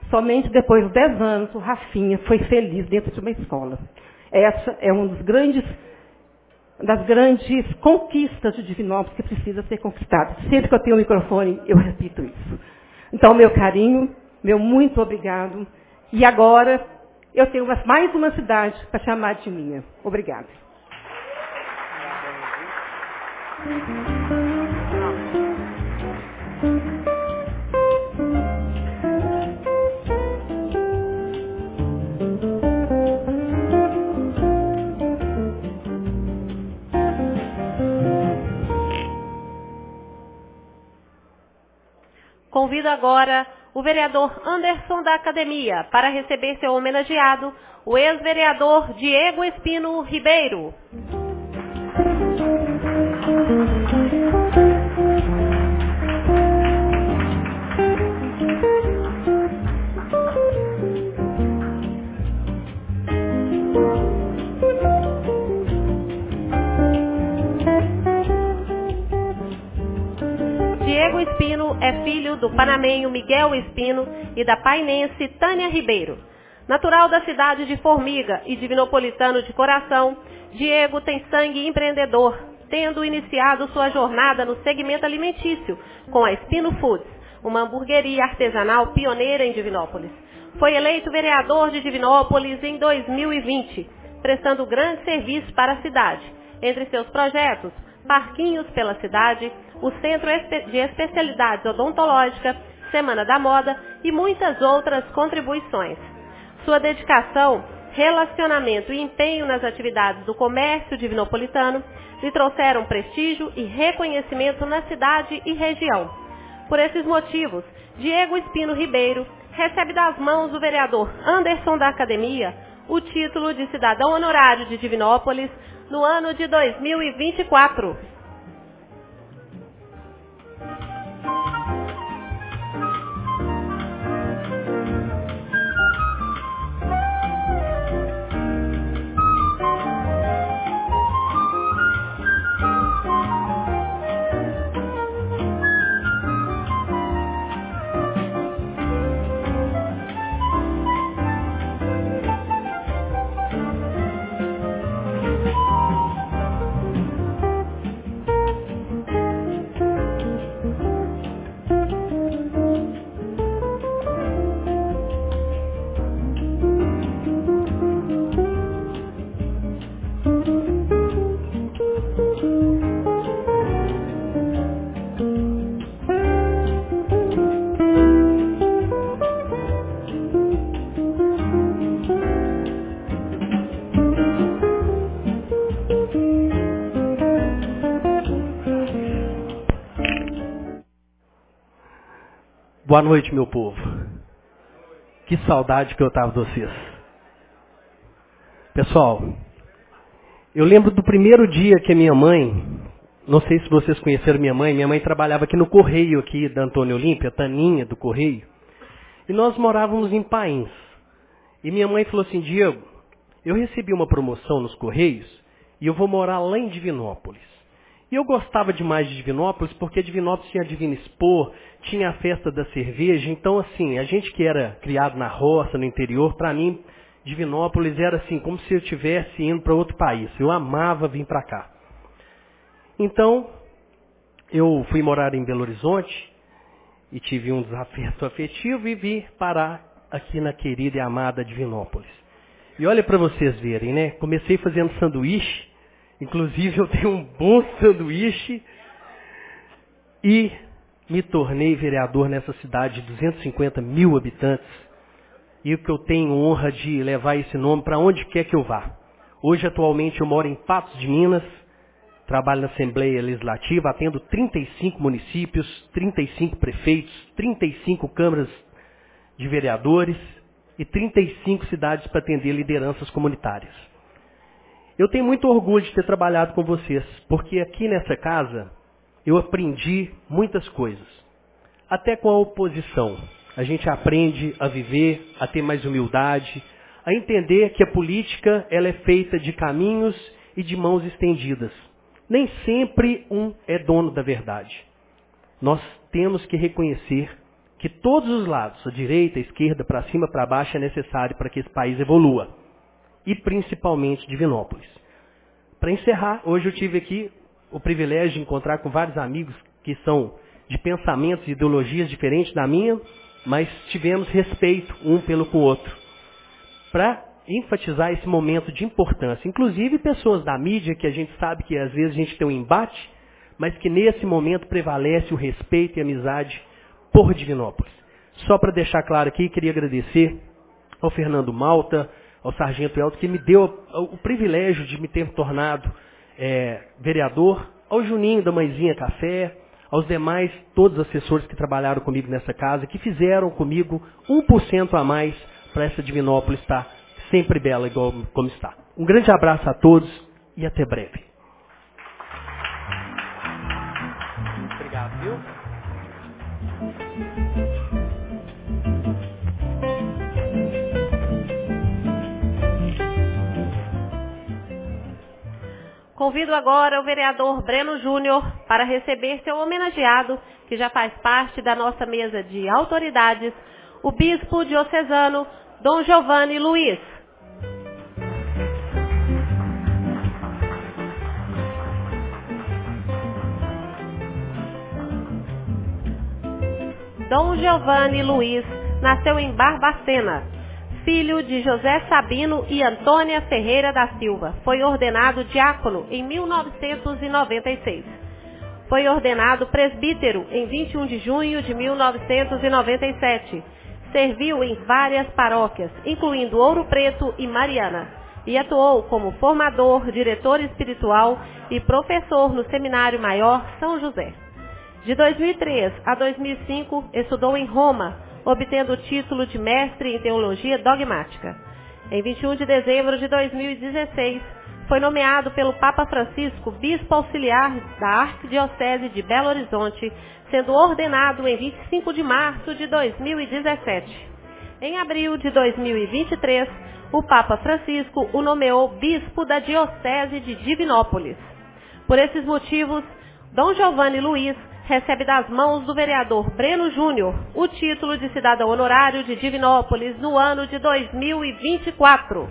Somente depois de dez anos, o Rafinha foi feliz dentro de uma escola. Essa é uma dos grandes, das grandes conquistas de Divinópolis que precisa ser conquistada. Sempre que eu tenho o microfone, eu repito isso. Então, meu carinho, meu muito obrigado. E agora, eu tenho mais uma cidade para chamar de minha. Obrigada. Convido agora o vereador Anderson da Academia para receber seu homenageado, o ex-vereador Diego Espino Ribeiro. Diego Espino é filho do panamenho Miguel Espino e da painense Tânia Ribeiro. Natural da cidade de Formiga e divinopolitano de coração, Diego tem sangue empreendedor, tendo iniciado sua jornada no segmento alimentício com a Espino Foods, uma hamburgueria artesanal pioneira em Divinópolis. Foi eleito vereador de Divinópolis em dois mil e vinte, prestando grande serviço para a cidade. Entre seus projetos, parquinhos pela cidade, o Centro de Especialidades Odontológicas, Semana da Moda e muitas outras contribuições. Sua dedicação, relacionamento e empenho nas atividades do comércio divinopolitano lhe trouxeram prestígio e reconhecimento na cidade e região. Por esses motivos, Diego Espino Ribeiro recebe das mãos do vereador Anderson da Academia o título de cidadão honorário de Divinópolis no ano de dois mil e vinte e quatro. Boa noite, meu povo. Que saudade que eu estava de vocês. Pessoal, eu lembro do primeiro dia que a minha mãe, não sei se vocês conheceram minha mãe, minha mãe trabalhava aqui no Correio, aqui da Antônio Olímpia, Taninha do Correio, e nós morávamos em Pains. E minha mãe falou assim, Diego, eu recebi uma promoção nos Correios e eu vou morar lá em Divinópolis. E eu gostava demais de Divinópolis, porque Divinópolis tinha a Divina Expor, tinha a festa da cerveja. Então, assim, a gente que era criado na roça, no interior, para mim, Divinópolis era assim, como se eu estivesse indo para outro país. Eu amava vir para cá. Então, eu fui morar em Belo Horizonte e tive um desafeto afetivo e vim parar aqui na querida e amada Divinópolis. E olha para vocês verem, né? Comecei fazendo sanduíche. Inclusive, eu tenho um bom sanduíche e me tornei vereador nessa cidade de duzentos e cinquenta mil habitantes. E o que eu tenho honra de levar esse nome para onde quer que eu vá. Hoje, atualmente, eu moro em Patos de Minas, trabalho na Assembleia Legislativa, atendo trinta e cinco municípios, trinta e cinco prefeitos, trinta e cinco câmaras de vereadores e trinta e cinco cidades para atender lideranças comunitárias. Eu tenho muito orgulho de ter trabalhado com vocês, porque aqui nessa casa eu aprendi muitas coisas. Até com a oposição. A gente aprende a viver, a ter mais humildade, a entender que a política ela é feita de caminhos e de mãos estendidas. Nem sempre um é dono da verdade. Nós temos que reconhecer que todos os lados, a direita, a esquerda, para cima, para baixo, é necessário para que esse país evolua. E principalmente Divinópolis. Para encerrar, hoje eu tive aqui o privilégio de encontrar com vários amigos que são de pensamentos e ideologias diferentes da minha, mas tivemos respeito um pelo com o outro. Para enfatizar esse momento de importância. Inclusive pessoas da mídia, que a gente sabe que às vezes a gente tem um embate, mas que nesse momento prevalece o respeito e a amizade por Divinópolis. Só para deixar claro aqui, queria agradecer ao Fernando Malta, ao Sargento Elton, que me deu o privilégio de me ter tornado é, vereador, ao Juninho da Mãezinha Café, aos demais, todos os assessores que trabalharam comigo nessa casa, que fizeram comigo um por cento a mais para essa Divinópolis estar sempre bela, igual como está. Um grande abraço a todos e até breve. Obrigado, viu? Convido agora o vereador Breno Júnior para receber seu homenageado, que já faz parte da nossa mesa de autoridades, o bispo diocesano Dom Giovanni Luiz. Dom Giovanni Luiz nasceu em Barbacena, filho de José Sabino e Antônia Ferreira da Silva. Foi ordenado diácono em mil novecentos e noventa e seis. Foi ordenado presbítero em vinte e um de junho de mil novecentos e noventa e sete. Serviu em várias paróquias, incluindo Ouro Preto e Mariana, e atuou como formador, diretor espiritual e professor no Seminário Maior São José. De dois mil e três a dois mil e cinco, estudou em Roma, obtendo o título de mestre em teologia dogmática. Em vinte e um de dezembro de dois mil e dezesseis, foi nomeado pelo Papa Francisco bispo auxiliar da Arquidiocese de Belo Horizonte, sendo ordenado em vinte e cinco de março de dois mil e dezessete. Em abril de dois mil e vinte e três, o Papa Francisco o nomeou bispo da Diocese de Divinópolis. Por esses motivos, Dom Giovanni Luiz recebe das mãos do vereador Breno Júnior o título de cidadão honorário de Divinópolis no ano de dois mil e vinte e quatro.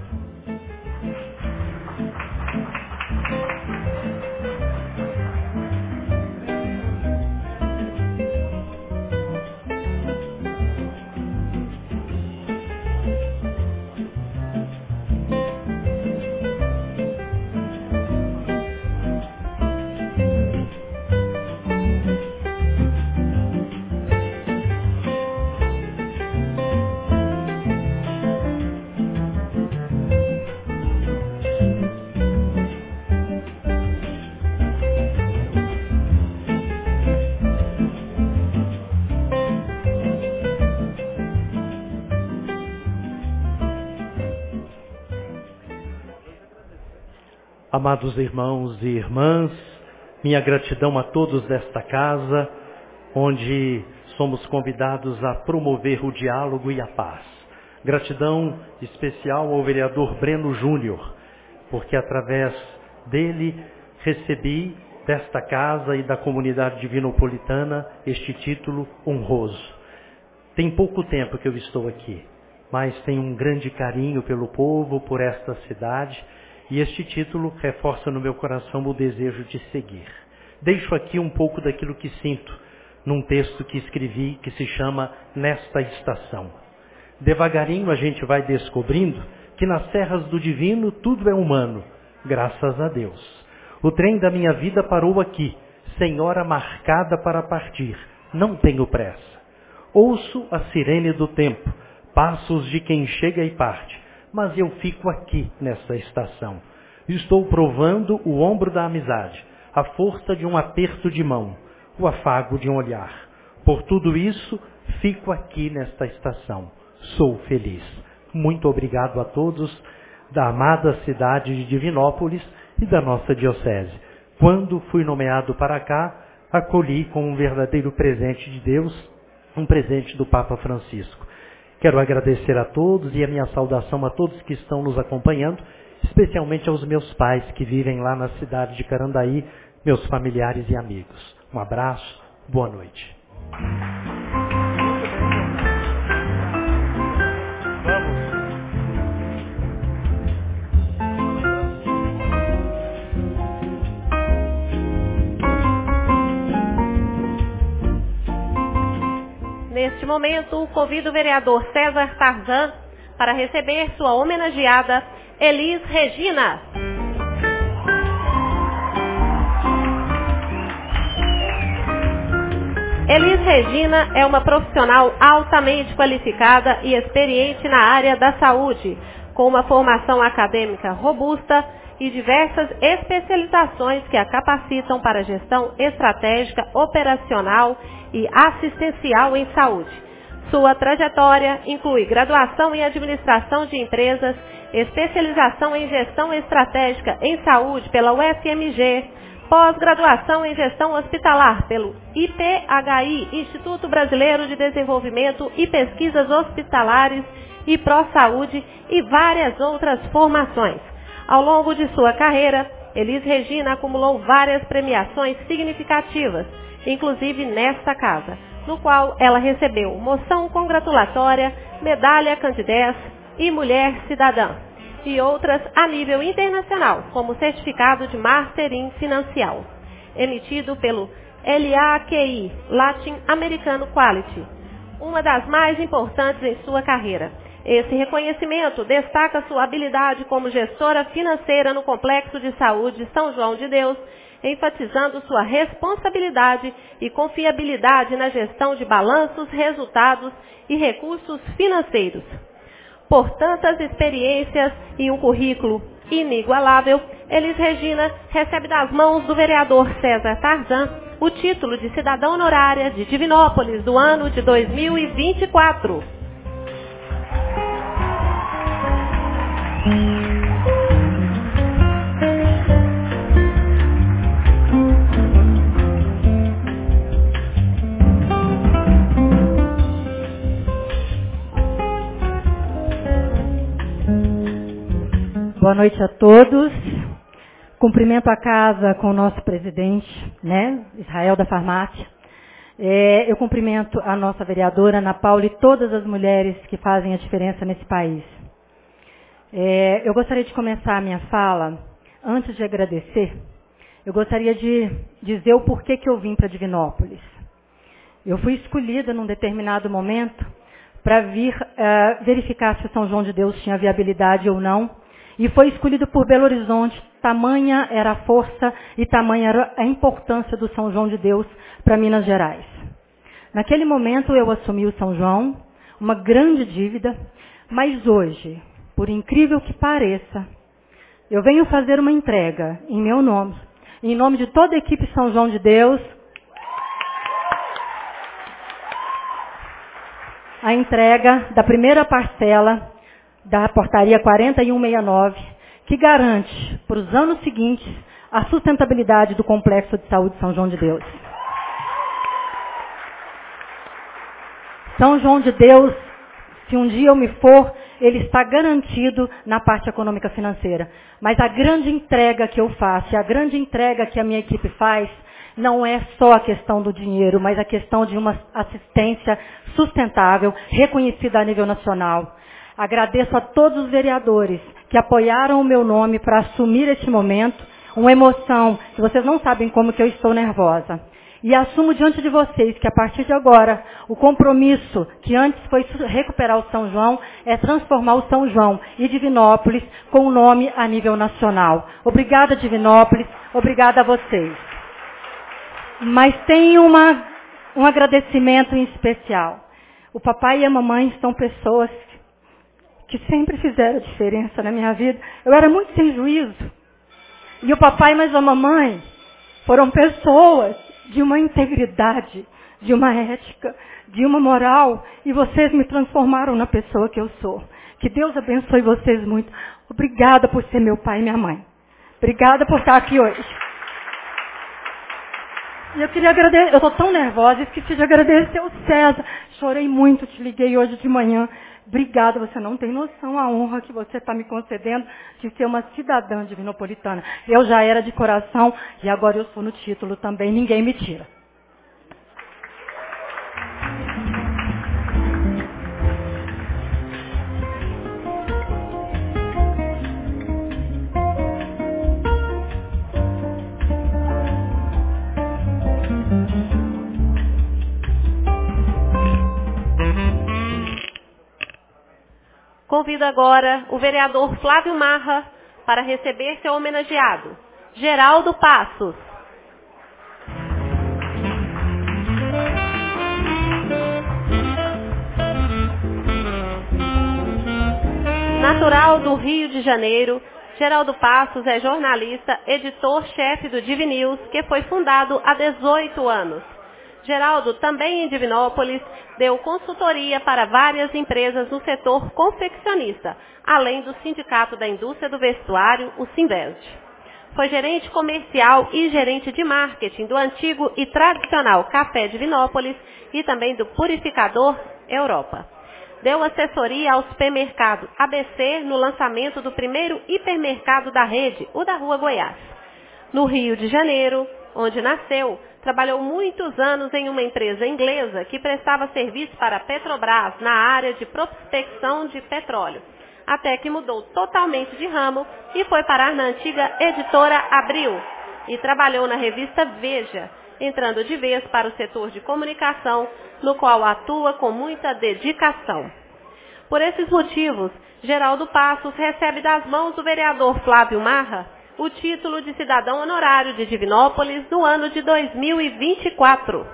Amados irmãos e irmãs, minha gratidão a todos desta casa, onde somos convidados a promover o diálogo e a paz. Gratidão especial ao vereador Breno Júnior, porque através dele recebi desta casa e da comunidade divinopolitana este título honroso. Tem pouco tempo que eu estou aqui, mas tenho um grande carinho pelo povo, por esta cidade, e este título reforça no meu coração o desejo de seguir. Deixo aqui um pouco daquilo que sinto num texto que escrevi que se chama Nesta Estação. Devagarinho a gente vai descobrindo que nas terras do divino tudo é humano, graças a Deus. O trem da minha vida parou aqui, sem hora marcada para partir. Não tenho pressa. Ouço a sirene do tempo, passos de quem chega e parte. Mas eu fico aqui nessa estação. Estou provando o ombro da amizade, a força de um aperto de mão, o afago de um olhar. Por tudo isso, fico aqui nesta estação. Sou feliz. Muito obrigado a todos da amada cidade de Divinópolis e da nossa diocese. Quando fui nomeado para cá, acolhi como um verdadeiro presente de Deus, um presente do Papa Francisco. Quero agradecer a todos e a minha saudação a todos que estão nos acompanhando, especialmente aos meus pais que vivem lá na cidade de Carandaí, meus familiares e amigos. Um abraço, boa noite. Neste momento, convido o vereador César Tarzan para receber sua homenageada Elis Regina. Elis Regina é uma profissional altamente qualificada e experiente na área da saúde, com uma formação acadêmica robusta e diversas especializações que a capacitam para a gestão estratégica, operacional e assistencial em saúde. Sua trajetória inclui graduação em administração de empresas, especialização em gestão estratégica em saúde pela U F M G, pós-graduação em gestão hospitalar pelo I P H I, Instituto Brasileiro de Desenvolvimento e Pesquisas Hospitalares e Pró-Saúde, e várias outras formações. Ao longo de sua carreira, Elis Regina acumulou várias premiações significativas, inclusive nesta casa, no qual ela recebeu moção congratulatória, medalha Candidez e Mulher Cidadã, e outras a nível internacional, como certificado de Master in Financial, emitido pelo L A Q I, Latin Americano Quality, uma das mais importantes em sua carreira. Esse reconhecimento destaca sua habilidade como gestora financeira no Complexo de Saúde São João de Deus, enfatizando sua responsabilidade e confiabilidade na gestão de balanços, resultados e recursos financeiros. Por tantas experiências e um currículo inigualável, Elis Regina recebe das mãos do vereador César Tarzan o título de cidadã honorária de Divinópolis do ano de dois mil e vinte e quatro. Boa noite a todos. Cumprimento a casa com o nosso presidente, né, Israel da Farmácia. É, eu cumprimento a nossa vereadora Ana Paula e todas as mulheres que fazem a diferença nesse país. É, eu gostaria de começar a minha fala, antes de agradecer, eu gostaria de dizer o porquê que eu vim para Divinópolis. Eu fui escolhida num determinado momento para vir uh, verificar se o São João de Deus tinha viabilidade ou não. E foi escolhido por Belo Horizonte, tamanha era a força e tamanha era a importância do São João de Deus para Minas Gerais. Naquele momento eu assumi o São João, uma grande dívida, mas hoje, por incrível que pareça, eu venho fazer uma entrega em meu nome, em nome de toda a equipe São João de Deus, a entrega da primeira parcela da portaria quarenta e um sessenta e nove, que garante para os anos seguintes a sustentabilidade do Complexo de Saúde São João de Deus. São João de Deus, se um dia eu me for, ele está garantido na parte econômica financeira. Mas a grande entrega que eu faço, e a grande entrega que a minha equipe faz, não é só a questão do dinheiro, mas a questão de uma assistência sustentável, reconhecida a nível nacional. Agradeço a todos os vereadores que apoiaram o meu nome para assumir este momento, uma emoção que vocês não sabem como que eu estou nervosa. E assumo diante de vocês que a partir de agora, o compromisso que antes foi recuperar o São João é transformar o São João e Divinópolis com o nome a nível nacional. Obrigada, Divinópolis, obrigada a vocês. Mas tem uma, um agradecimento em especial. O papai e a mamãe são pessoas que sempre fizeram diferença na minha vida. Eu era muito sem juízo. E o papai e a mamãe foram pessoas de uma integridade, de uma ética, de uma moral. E vocês me transformaram na pessoa que eu sou. Que Deus abençoe vocês muito. Obrigada por ser meu pai e minha mãe. Obrigada por estar aqui hoje. E eu queria agradecer, eu estou tão nervosa, esqueci de agradecer ao César. Chorei muito, te liguei hoje de manhã. Obrigada, você não tem noção a honra que você está me concedendo de ser uma cidadã divinopolitana. Eu já era de coração e agora eu sou no título também, ninguém me tira. convido agora o vereador Flávio Marra para receber seu homenageado, Geraldo Passos. Natural do Rio de Janeiro, Geraldo Passos é jornalista, editor-chefe do DivNews, que foi fundado há dezoito anos. Geraldo, também em Divinópolis, deu consultoria para várias empresas no setor confeccionista, além do Sindicato da Indústria do Vestuário, o Sinvest. Foi gerente comercial e gerente de marketing do antigo e tradicional Café Divinópolis e também do Purificador Europa. Deu assessoria ao supermercado A B C no lançamento do primeiro hipermercado da rede, o da Rua Goiás. No Rio de Janeiro, onde nasceu, trabalhou muitos anos em uma empresa inglesa que prestava serviço para a Petrobras na área de prospecção de petróleo, até que mudou totalmente de ramo e foi parar na antiga editora Abril e trabalhou na revista Veja, entrando de vez para o setor de comunicação, no qual atua com muita dedicação. Por esses motivos, Geraldo Passos recebe das mãos do vereador Flávio Marra o título de cidadão honorário de Divinópolis no ano de dois mil e vinte e quatro.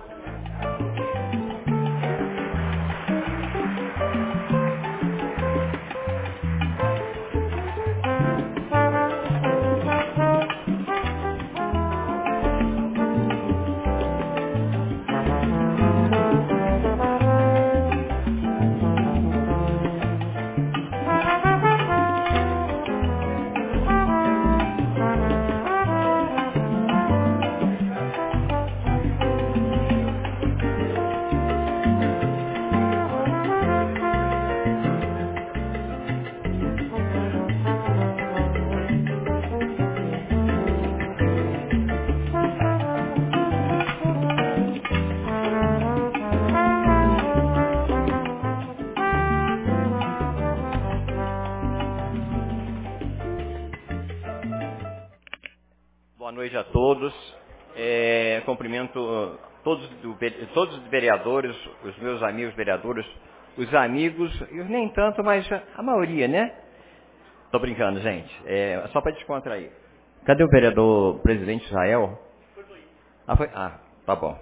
Boa noite a todos. É, cumprimento todos, todos os vereadores, os meus amigos vereadores, os amigos, e nem tanto, mas a maioria, né? Tô brincando, gente. É, só para descontrair. Cadê o vereador presidente Israel? Ah, foi? Ah, tá bom.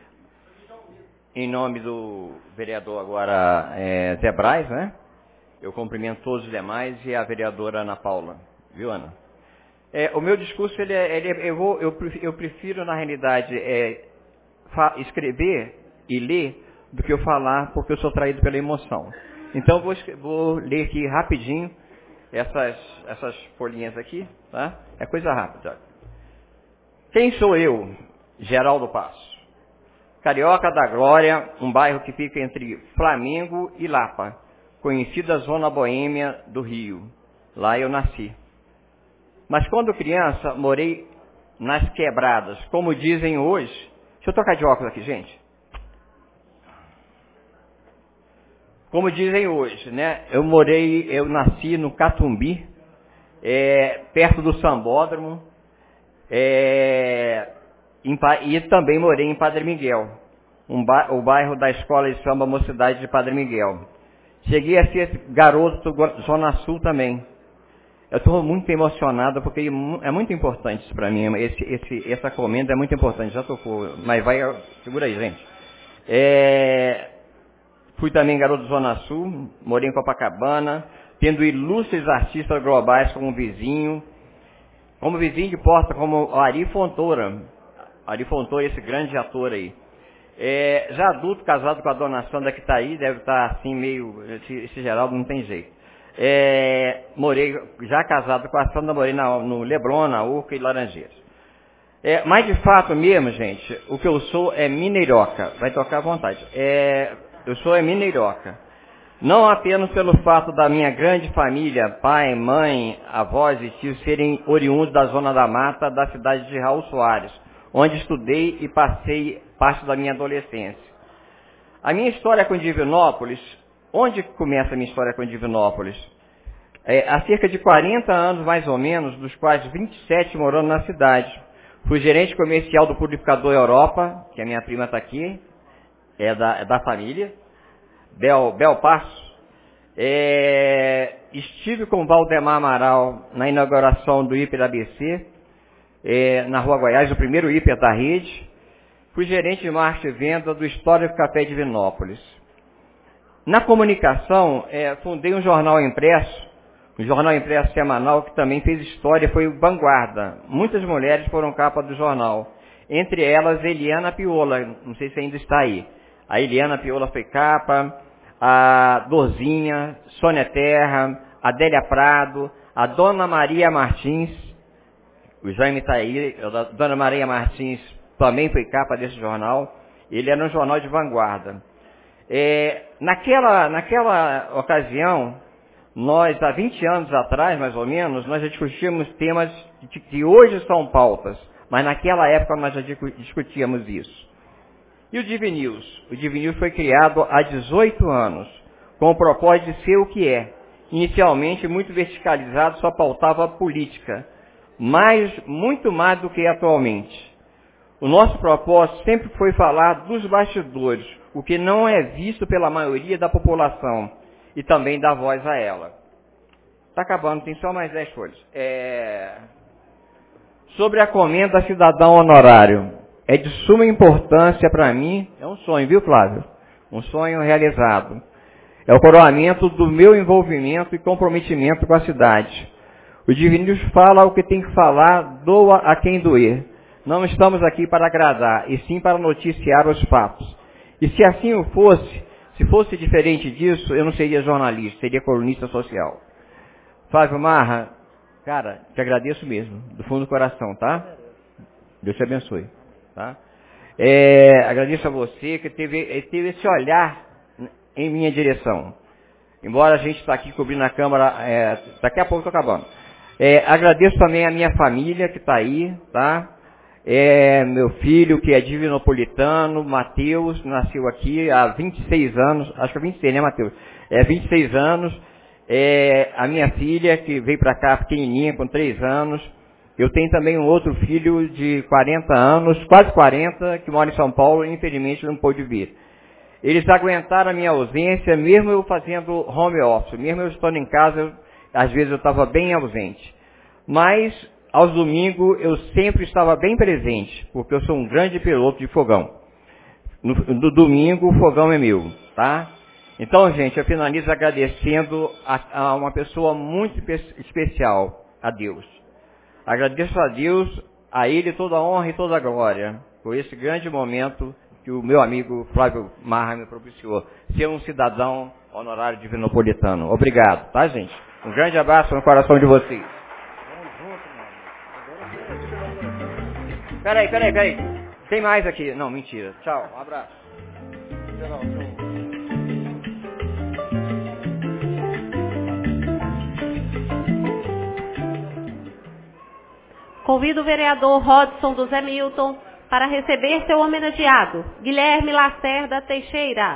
Em nome do vereador agora é, Zé Braz, né? Eu cumprimento todos os demais e a vereadora Ana Paula. Viu, Ana? É, o meu discurso, ele é, ele é, eu, vou, eu, prefiro, eu prefiro, na realidade, é, fa, escrever e ler do que eu falar, porque eu sou traído pela emoção. Então, vou, vou ler aqui rapidinho essas, essas folhinhas aqui, tá? É coisa rápida. Quem sou eu? Geraldo Passos. Carioca da Glória, um bairro que fica entre Flamengo e Lapa, conhecida zona boêmia do Rio. Lá eu nasci. Mas quando criança, morei nas quebradas, como dizem hoje. Deixa eu tocar de óculos aqui, gente. Como dizem hoje, né? Eu morei, eu nasci no Catumbi, é, perto do Sambódromo, é, em, e também morei em Padre Miguel, um ba, o bairro da Escola de Samba Mocidade de Padre Miguel. Cheguei a ser garoto do Zona Sul também. Eu estou muito emocionado, porque é muito importante isso para mim. Esse, esse, essa comenda é muito importante. Já tocou, mas vai... Segura aí, gente. É, fui também garoto do Zona Sul, morei em Copacabana, tendo ilustres artistas globais como vizinho, como vizinho de porta, como Ari Fontoura. Ari Fontoura, esse grande ator aí. É, já adulto, casado com a dona Sandra, que está aí, deve estar assim meio... Esse, esse Geraldo não tem jeito. É, morei, já casado com a Sandra, morei na, no Leblon, na Urca e Laranjeiras. É, mas de fato mesmo, gente, o que eu sou é mineiroca. Vai tocar à vontade. É, eu sou é mineiroca. Não apenas pelo fato da minha grande família, pai, mãe, avós e tios serem oriundos da Zona da Mata, da cidade de Raul Soares, onde estudei e passei parte da minha adolescência. A minha história com Divinópolis... Onde começa a minha história com Divinópolis? É, há cerca de quarenta anos, mais ou menos, dos quais vinte e sete morando na cidade. Fui gerente comercial do Purificador Europa, que a minha prima está aqui, é da, é da família, Bel, Bel Passos. É, estive com o Valdemar Amaral na inauguração do Hiper A B C, é, na Rua Goiás, o primeiro hiper da rede. Fui gerente de marketing e venda do Histórico Café Divinópolis. Na comunicação, é, fundei um jornal impresso, um jornal impresso semanal que também fez história, foi o Vanguarda. Muitas mulheres foram capa do jornal. Entre elas, Eliana Piola, não sei se ainda está aí. A Eliana Piola foi capa, a Dorzinha, Sônia Terra, a Adélia Prado, a Dona Maria Martins, o Jaime está aí, a Dona Maria Martins também foi capa desse jornal. Ele era um jornal de vanguarda. É, naquela, naquela ocasião, nós, há vinte anos atrás, mais ou menos, nós já discutíamos temas que, que hoje são pautas, mas naquela época nós já discutíamos isso. E o Divinews? O Divinews foi criado há dezoito anos, com o propósito de ser o que é. Inicialmente, muito verticalizado, só pautava política, mas muito mais do que é atualmente. O nosso propósito sempre foi falar dos bastidores, o que não é visto pela maioria da população, e também dar voz a ela. Está acabando, tem só mais dez folhas. É... Sobre a comenda cidadão honorário. É de suma importância para mim, é um sonho, viu, Flávio? Um sonho realizado. É o coroamento do meu envolvimento e comprometimento com a cidade. O Divinews fala o que tem que falar, doa a quem doer. Não estamos aqui para agradar, e sim para noticiar os fatos. E se assim o fosse, se fosse diferente disso, eu não seria jornalista, seria colunista social. Flávio Marra, cara, te agradeço mesmo, do fundo do coração, tá? Deus te abençoe, tá? É, agradeço a você que teve, teve esse olhar em minha direção. Embora a gente está aqui cobrindo a Câmara, é, daqui a pouco estou acabando. É, agradeço também a minha família que está aí, tá? É, meu filho, que é divinopolitano, Matheus, nasceu aqui há vinte e seis anos, acho que é vinte e seis, né, Matheus? É, vinte e seis anos. É, a minha filha, que veio para cá pequenininha, com três anos. Eu tenho também um outro filho de quarenta anos, quase quarenta, que mora em São Paulo e infelizmente não pôde vir. Eles aguentaram a minha ausência, mesmo eu fazendo home office, mesmo eu estando em casa, eu, às vezes eu estava bem ausente. Mas, aos domingos, eu sempre estava bem presente, porque eu sou um grande piloto de fogão. No, no domingo, o fogão é meu, tá? Então, gente, eu finalizo agradecendo a, a uma pessoa muito especial, a Deus. Agradeço a Deus, a Ele toda a honra e toda a glória, por esse grande momento que o meu amigo Flávio Marra me propiciou, ser um cidadão honorário divinopolitano. Obrigado, tá, gente? Um grande abraço no coração de vocês. Peraí, peraí, peraí. Tem mais aqui. Não, mentira. Tchau, um abraço. Convido o vereador Rodson do Zé Milton para receber seu homenageado, Guilherme Lacerda Teixeira.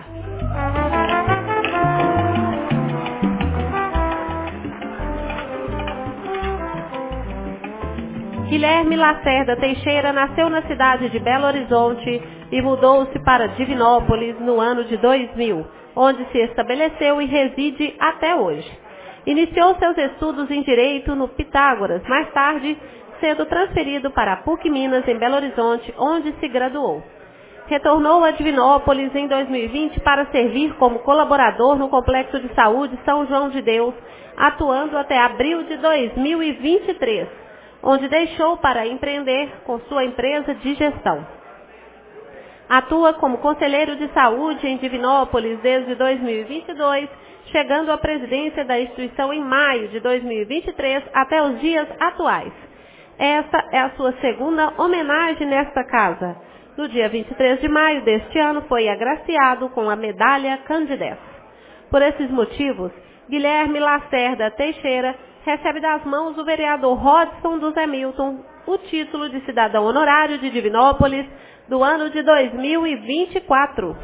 Guilherme Lacerda Teixeira nasceu na cidade de Belo Horizonte e mudou-se para Divinópolis no ano de dois mil, onde se estabeleceu e reside até hoje. Iniciou seus estudos em Direito no Pitágoras, mais tarde sendo transferido para a PUC Minas, em Belo Horizonte, onde se graduou. Retornou a Divinópolis em dois mil e vinte para servir como colaborador no Complexo de Saúde São João de Deus, atuando até abril de dois mil e vinte e três, onde deixou para empreender com sua empresa de gestão. Atua como conselheiro de saúde em Divinópolis desde dois mil e vinte e dois, chegando à presidência da instituição em maio de dois mil e vinte e três até os dias atuais. Esta é a sua segunda homenagem nesta casa. No dia vinte e três de maio deste ano, foi agraciado com a medalha Candidez. Por esses motivos, Guilherme Lacerda Teixeira recebe das mãos do vereador Rodson do Zé Milton o título de cidadão honorário de Divinópolis do ano de dois mil e vinte e quatro.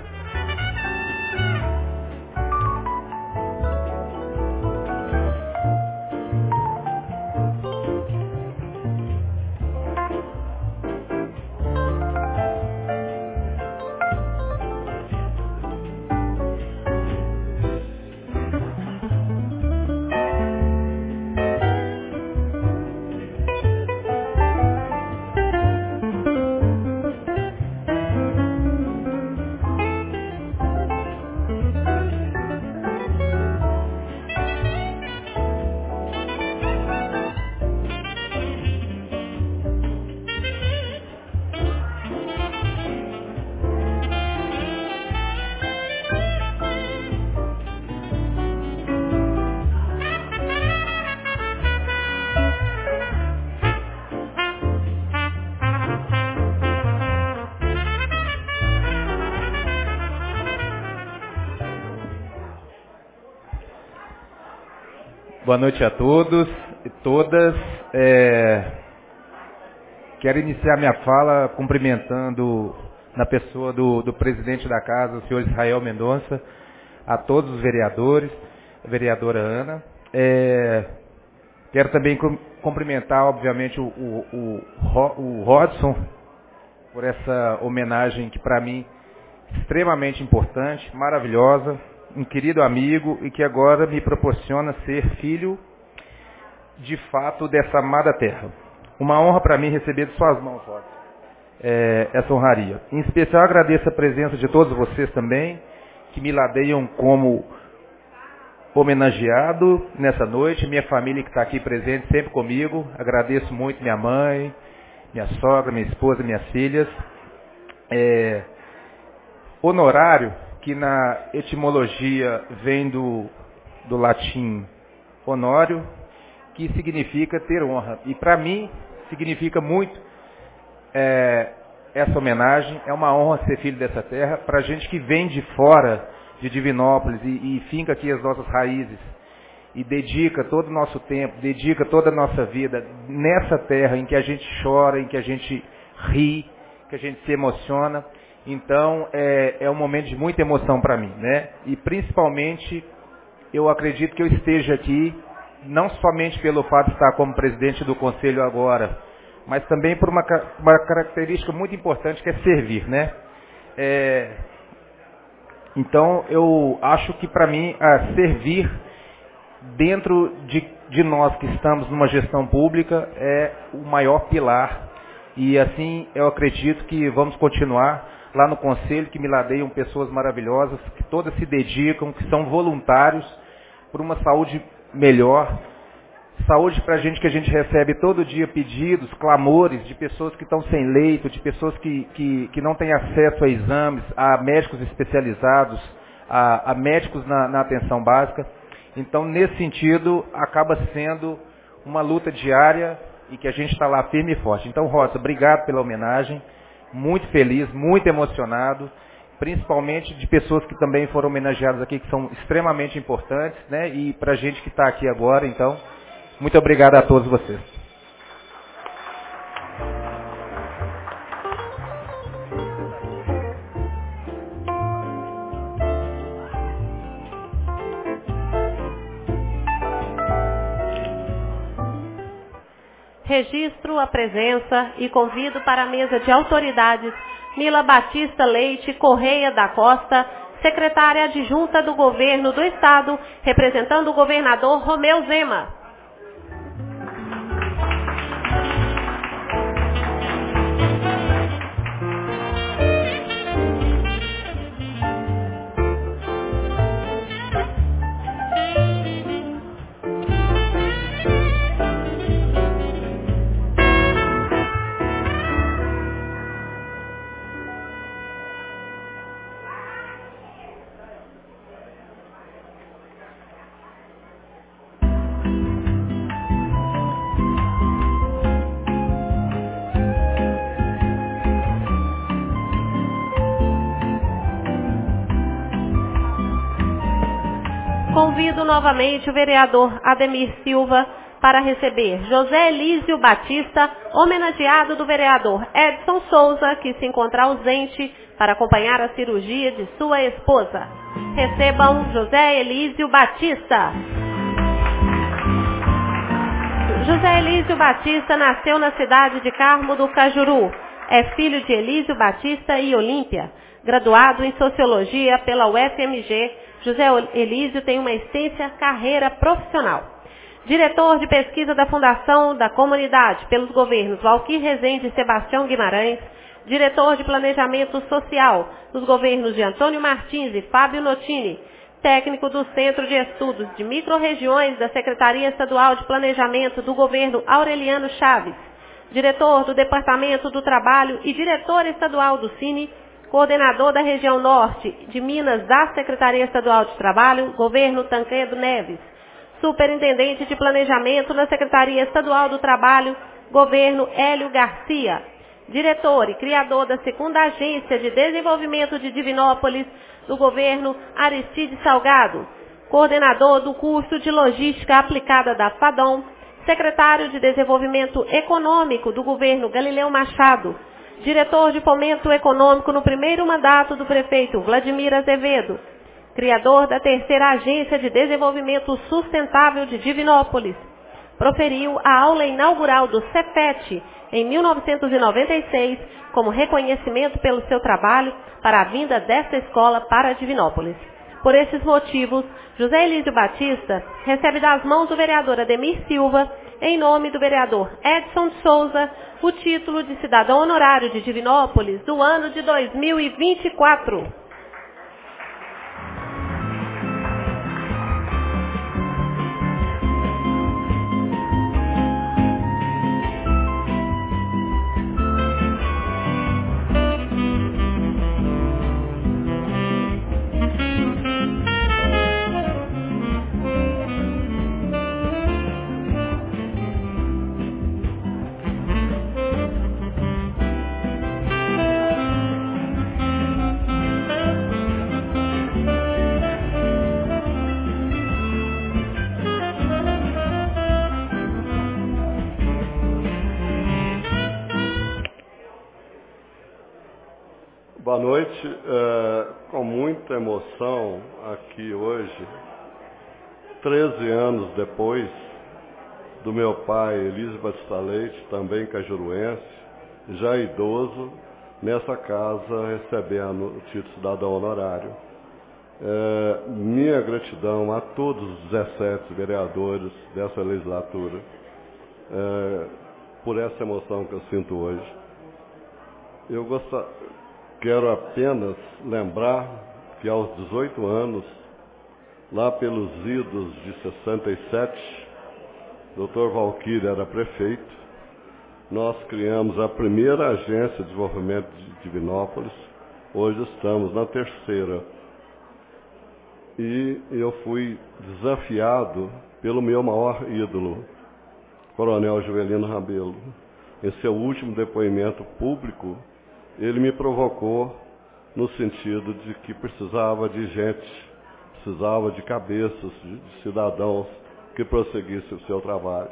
Boa noite a todos e todas. É... Quero iniciar minha fala cumprimentando, na pessoa do, do presidente da casa, o senhor Israel Mendonça, a todos os vereadores, a vereadora Ana. É... Quero também cumprimentar, obviamente, o, o, o, o Rodson por essa homenagem que, para mim, é extremamente importante, maravilhosa, um querido amigo e que agora me proporciona ser filho, de fato, dessa amada terra. Uma honra para mim receber de suas mãos, Rodson, é, essa honraria. Em especial, agradeço a presença de todos vocês também, que me ladeiam como homenageado nessa noite, minha família que está aqui presente sempre comigo, agradeço muito minha mãe, minha sogra, minha esposa, minhas filhas. É, honorário, que na etimologia vem do, do latim honório, que significa ter honra. E para mim, significa muito é, essa homenagem, é uma honra ser filho dessa terra, para a gente que vem de fora de Divinópolis e, e finca aqui as nossas raízes e dedica todo o nosso tempo, dedica toda a nossa vida nessa terra em que a gente chora, em que a gente ri, que a gente se emociona. Então é, é um momento de muita emoção para mim, né? E principalmente eu acredito que eu esteja aqui não somente pelo fato de estar como presidente do conselho agora, mas também por uma, uma característica muito importante que é servir, né? É, Então, eu acho que, para mim, a servir dentro de, de nós que estamos numa gestão pública é o maior pilar. E, assim, eu acredito que vamos continuar lá no Conselho, que me ladeiam pessoas maravilhosas, que todas se dedicam, que são voluntários por uma saúde melhor. Saúde para a gente que a gente recebe todo dia pedidos, clamores de pessoas que estão sem leito, de pessoas que, que, que não têm acesso a exames, a médicos especializados, a, a médicos na, na atenção básica. Então, nesse sentido, acaba sendo uma luta diária e que a gente está lá firme e forte. Então, Rosa, obrigado pela homenagem, muito feliz, muito emocionado, principalmente de pessoas que também foram homenageadas aqui, que são extremamente importantes, né? E para a gente que está aqui agora, então... Muito obrigado a todos vocês. Registro a presença e convido para a mesa de autoridades Mila Batista Leite Correia da Costa, secretária adjunta do Governo do Estado, representando o governador Romeu Zema. Convido novamente o vereador Ademir Silva para receber José Elísio Batista, homenageado do vereador Edson Souza, que se encontra ausente para acompanhar a cirurgia de sua esposa. Recebam José Elísio Batista. José Elísio Batista nasceu na cidade de Carmo do Cajuru. É filho de Elísio Batista e Olímpia. Graduado em Sociologia pela U F M G, José Elísio tem uma extensa carreira profissional. Diretor de pesquisa da Fundação da Comunidade pelos governos Valquir Rezende e Sebastião Guimarães. Diretor de Planejamento Social dos governos de Antônio Martins e Fábio Notini. Técnico do Centro de Estudos de Microrregiões da Secretaria Estadual de Planejamento do governo Aureliano Chaves. Diretor do Departamento do Trabalho e diretor estadual do Cine. Coordenador da região norte de Minas da Secretaria Estadual de Trabalho, governo Tancredo Neves. Superintendente de Planejamento na Secretaria Estadual do Trabalho, governo Hélio Garcia. Diretor e criador da segunda Agência de Desenvolvimento de Divinópolis, do governo Aristide Salgado. coordenador do curso de Logística Aplicada da FADOM, secretário de Desenvolvimento Econômico do governo Galileu Machado, diretor de Fomento Econômico no primeiro mandato do prefeito Vladimir Azevedo, criador da terceira Agência de Desenvolvimento Sustentável de Divinópolis, proferiu a aula inaugural do CEPET em mil novecentos e noventa e seis como reconhecimento pelo seu trabalho para a vinda desta escola para Divinópolis. Por esses motivos, José Elísio Batista recebe das mãos do vereador Ademir Silva, em nome do vereador Edson Souza, o título de cidadão honorário de Divinópolis do ano de dois mil e vinte e quatro. Boa noite, é, com muita emoção aqui hoje, treze anos depois do meu pai Elísio Batista Leite, também cajuruense, já idoso, nessa casa recebendo o título de cidadão honorário. É, minha gratidão a todos os dezessete vereadores dessa legislatura é, por essa emoção que eu sinto hoje. Eu gostaria... Quero apenas lembrar que aos dezoito anos, lá pelos idos de sessenta e sete, doutor Valquírio era prefeito, nós criamos a primeira agência de desenvolvimento de Divinópolis, hoje estamos na terceira. E eu fui desafiado pelo meu maior ídolo, Coronel Juvelino Rabelo. Em seu último depoimento público, ele me provocou no sentido de que precisava de gente, precisava de cabeças, de cidadãos que prosseguissem o seu trabalho.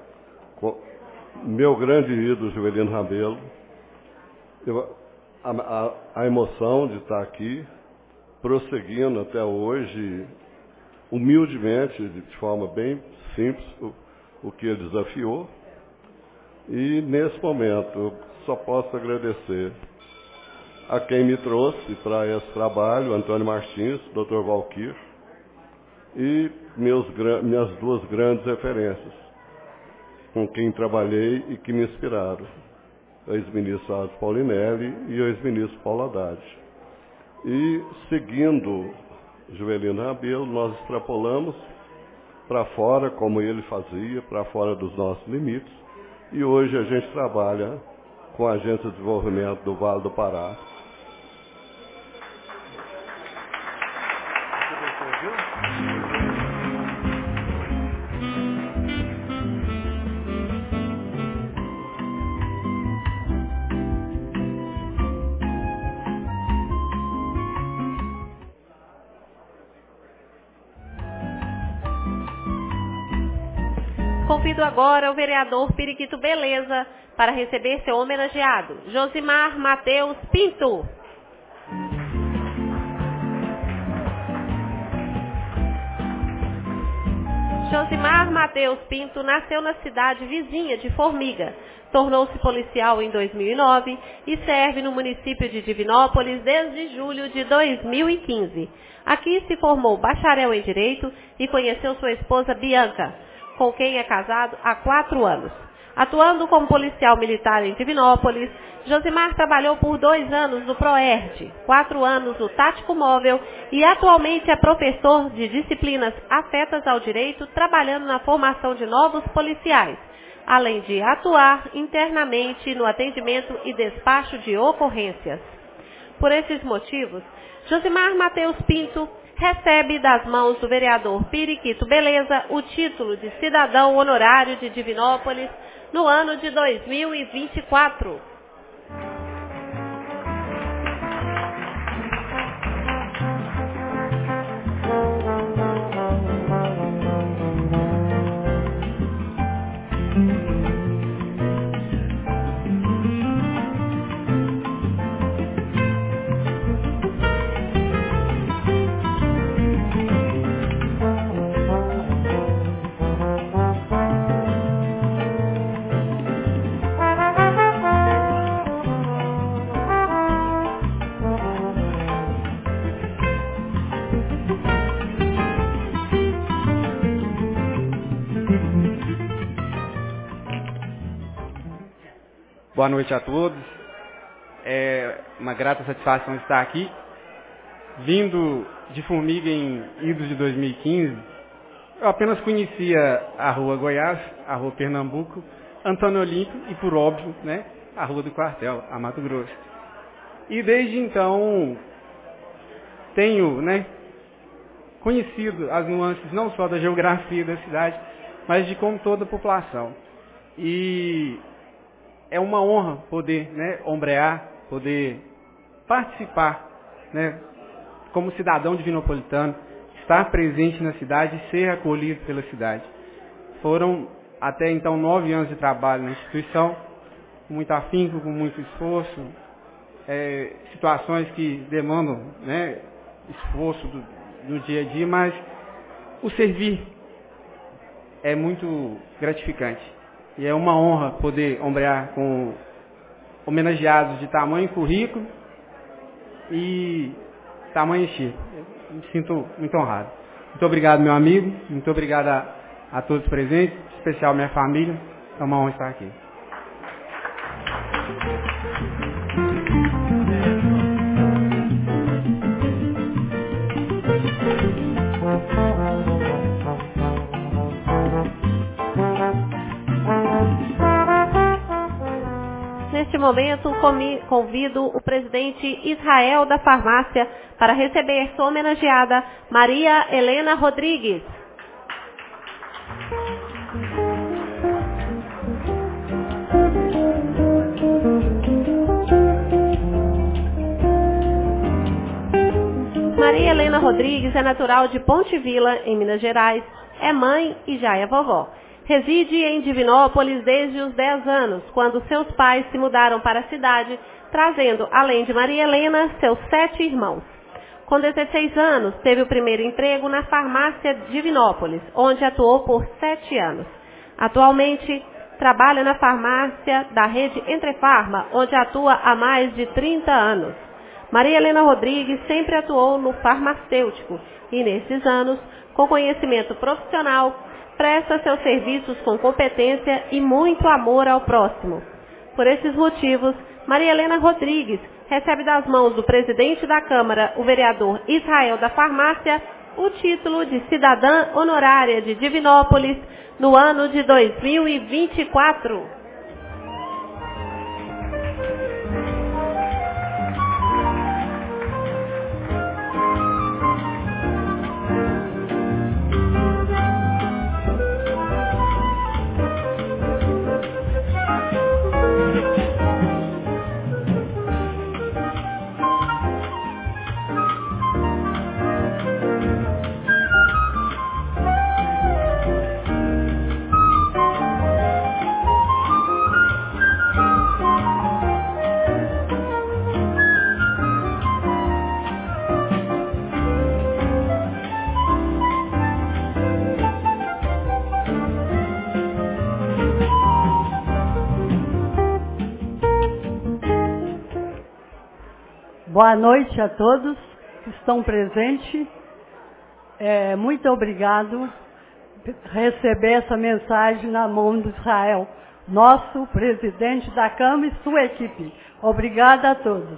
Meu grande ídolo, Juvelino Rabelo, eu, a, a, a emoção de estar aqui, prosseguindo até hoje, humildemente, de forma bem simples, o, o que ele desafiou. E nesse momento, eu só posso agradecer a quem me trouxe para esse trabalho, Antônio Martins, doutor Valquírio, e meus, minhas duas grandes referências, com quem trabalhei e que me inspiraram, o ex-ministro Aldo Paulinelli e o ex-ministro Paulo Haddad. E, seguindo Juvelino Rabelo, nós extrapolamos para fora, como ele fazia, para fora dos nossos limites, e hoje a gente trabalha com a Agência de Desenvolvimento do Vale do Pará. Convido agora o vereador Periquito Beleza para receber seu homenageado, Josimar Mateus Pinto. Josimar Mateus Pinto nasceu na cidade vizinha de Formiga. Tornou-se policial em dois mil e nove e serve no município de Divinópolis desde julho de dois mil e quinze. Aqui se formou bacharel em Direito e conheceu sua esposa Bianca, com quem é casado há quatro anos. Atuando como policial militar em Divinópolis, Josimar trabalhou por dois anos no PROERD, quatro anos no Tático Móvel e atualmente é professor de disciplinas afetas ao direito, trabalhando na formação de novos policiais, além de atuar internamente no atendimento e despacho de ocorrências. Por esses motivos, Josimar Mateus Pinto recebe das mãos do vereador Periquito Beleza o título de cidadão honorário de Divinópolis no ano de dois mil e vinte e quatro. Boa noite a todos. É uma grata satisfação estar aqui. Vindo de Formiga em idos de dois mil e quinze, eu apenas conhecia a Rua Goiás, a Rua Pernambuco, Antônio Olímpio e, por óbvio, né, a Rua do Quartel, a Mato Grosso. E desde então tenho, né, conhecido as nuances não só da geografia da cidade, mas de como toda a população. E é uma honra poder, né, ombrear, poder participar, né, como cidadão divinopolitano, estar presente na cidade e ser acolhido pela cidade. Foram até então nove anos de trabalho na instituição, com muito afinco, com muito esforço, é, situações que demandam, né, esforço do, no dia a dia, mas o servir é muito gratificante. E é uma honra poder ombrear com homenageados de tamanho currículo e tamanho estilo. Me sinto muito honrado. Muito obrigado, meu amigo. Muito obrigado a, a todos presentes, em especial minha família. É uma honra estar aqui. Neste momento, convido o presidente Israel da Farmácia para receber sua homenageada Maria Helena Rodrigues. Maria Helena Rodrigues é natural de Ponte Vila, em Minas Gerais, é mãe e já é vovó. Reside em Divinópolis desde os dez anos, quando seus pais se mudaram para a cidade, trazendo, além de Maria Helena, seus sete irmãos. Com dezesseis anos, teve o primeiro emprego na farmácia Divinópolis, onde atuou por sete anos. Atualmente, trabalha na farmácia da rede Entrefarma, onde atua há mais de trinta anos. Maria Helena Rodrigues sempre atuou no farmacêutico e, nesses anos, com conhecimento profissional, presta seus serviços com competência e muito amor ao próximo. Por esses motivos, Maria Helena Rodrigues recebe das mãos do presidente da Câmara, o vereador Israel da Farmácia, o título de cidadã honorária de Divinópolis no ano de dois mil e vinte e quatro. Boa noite a todos que estão presentes. É, muito obrigado por receber essa mensagem na mão do Israel, nosso presidente da Câmara e sua equipe. Obrigada a todos.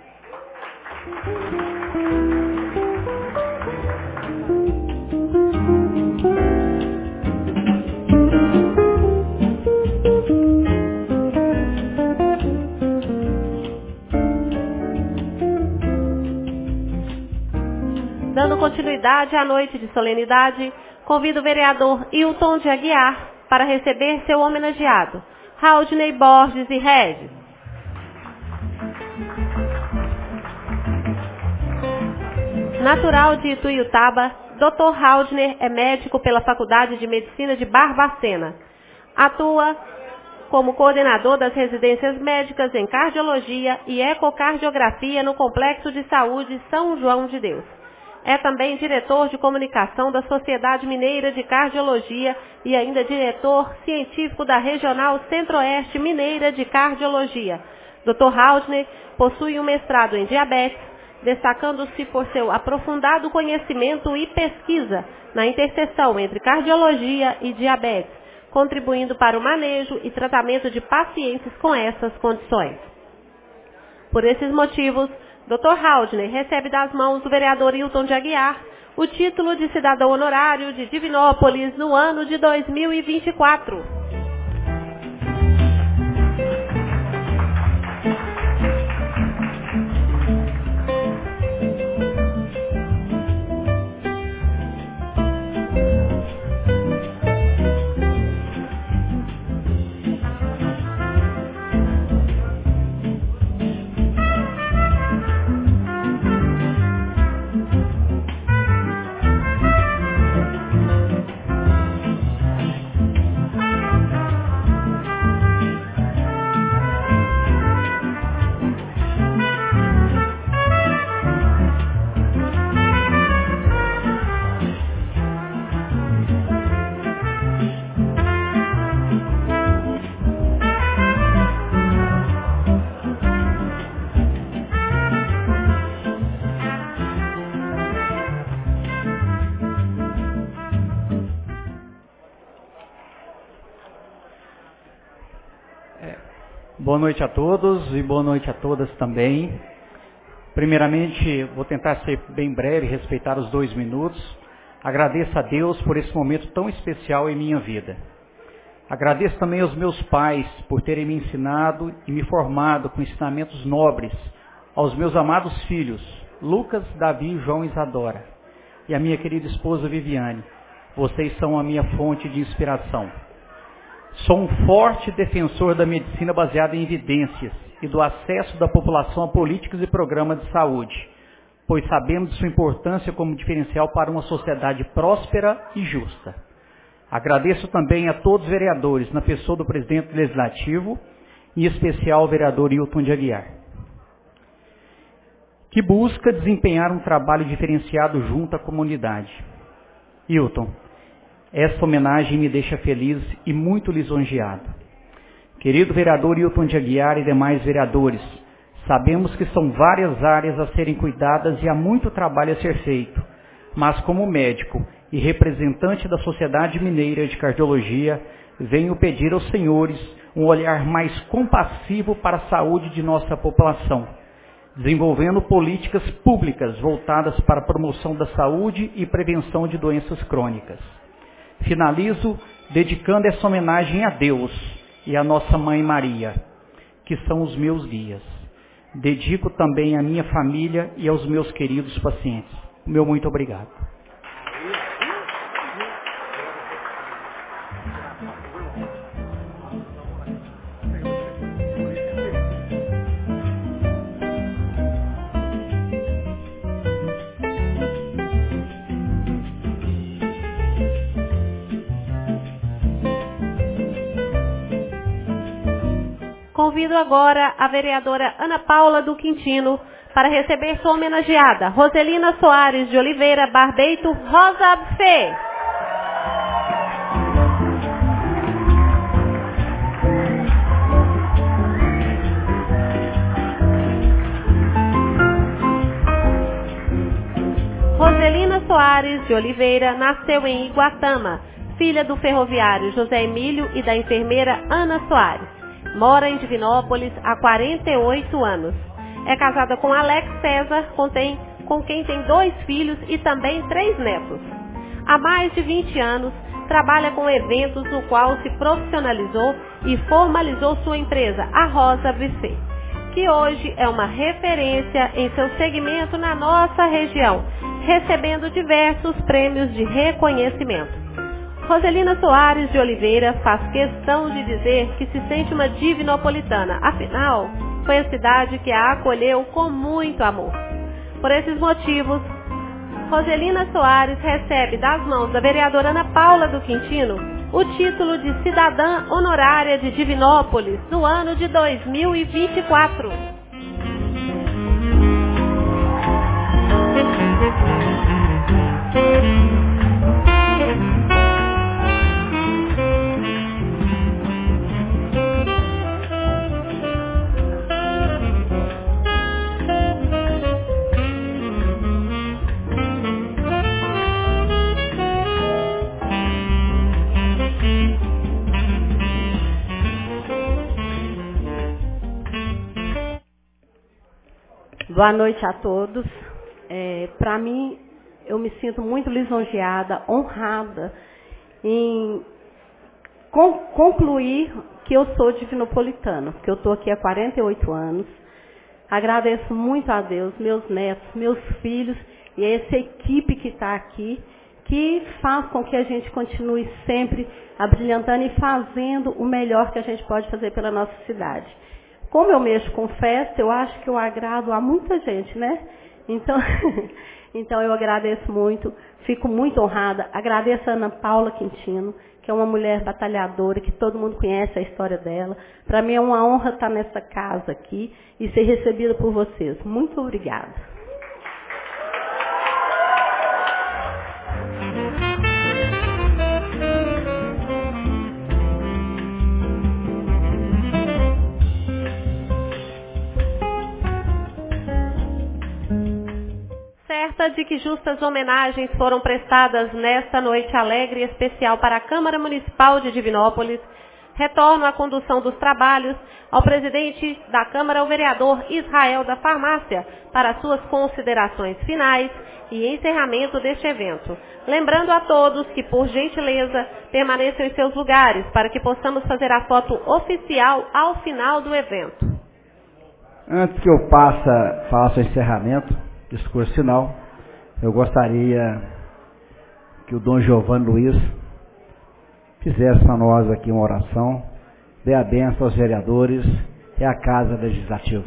Dando continuidade à noite de solenidade, convido o vereador Hilton de Aguiar para receber seu homenageado, Haldney Borges e Regis. Natural de Ituiutaba, doutor Haldner é médico pela Faculdade de Medicina de Barbacena. Atua como coordenador das residências médicas em cardiologia e ecocardiografia no Complexo de Saúde São João de Deus. É também diretor de comunicação da Sociedade Mineira de Cardiologia e ainda diretor científico da Regional Centro-Oeste Mineira de Cardiologia. doutor Haldner possui um mestrado em diabetes, destacando-se por seu aprofundado conhecimento e pesquisa na interseção entre cardiologia e diabetes, contribuindo para o manejo e tratamento de pacientes com essas condições. Por esses motivos, doutor Haldner recebe das mãos do vereador Hilton de Aguiar o título de cidadão honorário de Divinópolis no ano de dois mil e vinte e quatro. Boa noite a todos e boa noite a todas também. Primeiramente, vou tentar ser bem breve, respeitar os dois minutos. Agradeço a Deus por esse momento tão especial em minha vida. Agradeço também aos meus pais por terem me ensinado e me formado com ensinamentos nobres, aos meus amados filhos, Lucas, Davi, João e Isadora, e a minha querida esposa Viviane. Vocês são a minha fonte de inspiração. Sou um forte defensor da medicina baseada em evidências e do acesso da população a políticas e programas de saúde, pois sabemos de sua importância como diferencial para uma sociedade próspera e justa. Agradeço também a todos os vereadores, na pessoa do presidente do Legislativo, em especial o vereador Hilton de Aguiar, que busca desempenhar um trabalho diferenciado junto à comunidade. Hilton, esta homenagem me deixa feliz e muito lisonjeado. Querido vereador Hilton de Aguiar e demais vereadores, sabemos que são várias áreas a serem cuidadas e há muito trabalho a ser feito, mas como médico e representante da Sociedade Mineira de Cardiologia, venho pedir aos senhores um olhar mais compassivo para a saúde de nossa população, desenvolvendo políticas públicas voltadas para a promoção da saúde e prevenção de doenças crônicas. Finalizo dedicando essa homenagem a Deus e a nossa Mãe Maria, que são os meus guias. Dedico também à minha família e aos meus queridos pacientes. Meu muito obrigado. Convido agora a vereadora Ana Paula do Quintino para receber sua homenageada, Roselina Soares de Oliveira Barbeito Rosa Abfê. Roselina Soares de Oliveira nasceu em Iguatama, filha do ferroviário José Emílio e da enfermeira Ana Soares. Mora em Divinópolis há quarenta e oito anos. É casada com Alex César, com, tem, com quem tem dois filhos e também três netos. Há mais de vinte anos, trabalha com eventos no qual se profissionalizou e formalizou sua empresa, a Rosa Buffet, que hoje é uma referência em seu segmento na nossa região, recebendo diversos prêmios de reconhecimento. Roselina Soares de Oliveira faz questão de dizer que se sente uma divinopolitana, afinal, foi a cidade que a acolheu com muito amor. Por esses motivos, Roselina Soares recebe das mãos da vereadora Ana Paula do Quintino o título de cidadã honorária de Divinópolis no ano de dois mil e vinte e quatro. Boa noite a todos. É, Para mim, eu me sinto muito lisonjeada, honrada em con concluir que eu sou divinopolitana, porque eu estou aqui há quarenta e oito anos. Agradeço muito a Deus, meus netos, meus filhos e essa equipe que está aqui, que faz com que a gente continue sempre abrilhantando e fazendo o melhor que a gente pode fazer pela nossa cidade. Como eu mexo com festa, eu acho que eu agrado a muita gente, né? Então, então eu agradeço muito, fico muito honrada. Agradeço a Ana Paula Quintino, que é uma mulher batalhadora, que todo mundo conhece a história dela. Para mim é uma honra estar nessa casa aqui e ser recebida por vocês. Muito obrigada. Certa de que justas homenagens foram prestadas nesta noite alegre e especial para a Câmara Municipal de Divinópolis, retorno à condução dos trabalhos ao presidente da Câmara, o vereador Israel da Farmácia, para suas considerações finais e encerramento deste evento. Lembrando a todos que, por gentileza, permaneçam em seus lugares para que possamos fazer a foto oficial ao final do evento. Antes que eu passe, faça o encerramento, discurso final, eu gostaria que o Dom Giovanni Luiz fizesse para nós aqui uma oração, dê a bênção aos vereadores e à Casa Legislativa.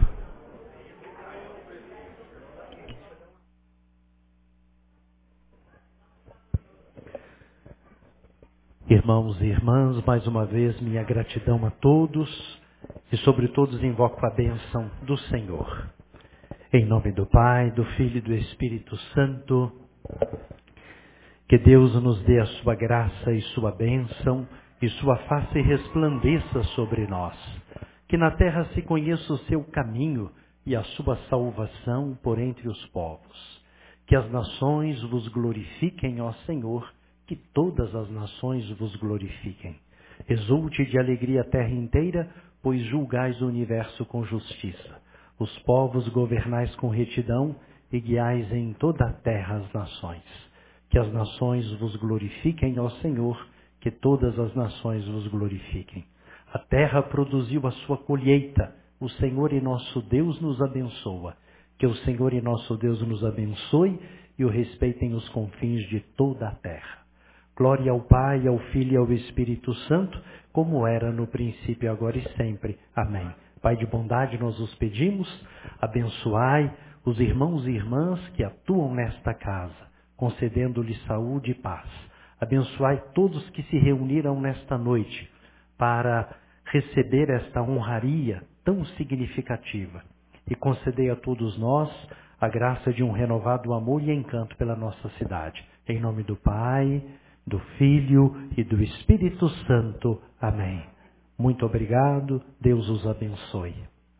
Irmãos e irmãs, mais uma vez minha gratidão a todos e sobre todos invoco a bênção do Senhor. Em nome do Pai, do Filho e do Espírito Santo, que Deus nos dê a sua graça e sua bênção, e sua face resplandeça sobre nós. Que na terra se conheça o seu caminho e a sua salvação por entre os povos. Que as nações vos glorifiquem, ó Senhor, que todas as nações vos glorifiquem. Exulte de alegria a terra inteira, pois julgais o universo com justiça. Os povos governais com retidão e guiais em toda a terra as nações. Que as nações vos glorifiquem, ó Senhor, que todas as nações vos glorifiquem. A terra produziu a sua colheita, o Senhor e nosso Deus nos abençoa. Que o Senhor e nosso Deus nos abençoe e o respeitem os confins de toda a terra. Glória ao Pai, ao Filho e ao Espírito Santo, como era no princípio, agora e sempre. Amém. Pai de bondade, nós os pedimos, abençoai os irmãos e irmãs que atuam nesta casa, concedendo-lhes saúde e paz. Abençoai todos que se reuniram nesta noite para receber esta honraria tão significativa. E concedei a todos nós a graça de um renovado amor e encanto pela nossa cidade. Em nome do Pai, do Filho e do Espírito Santo. Amém. Muito obrigado, Deus os abençoe.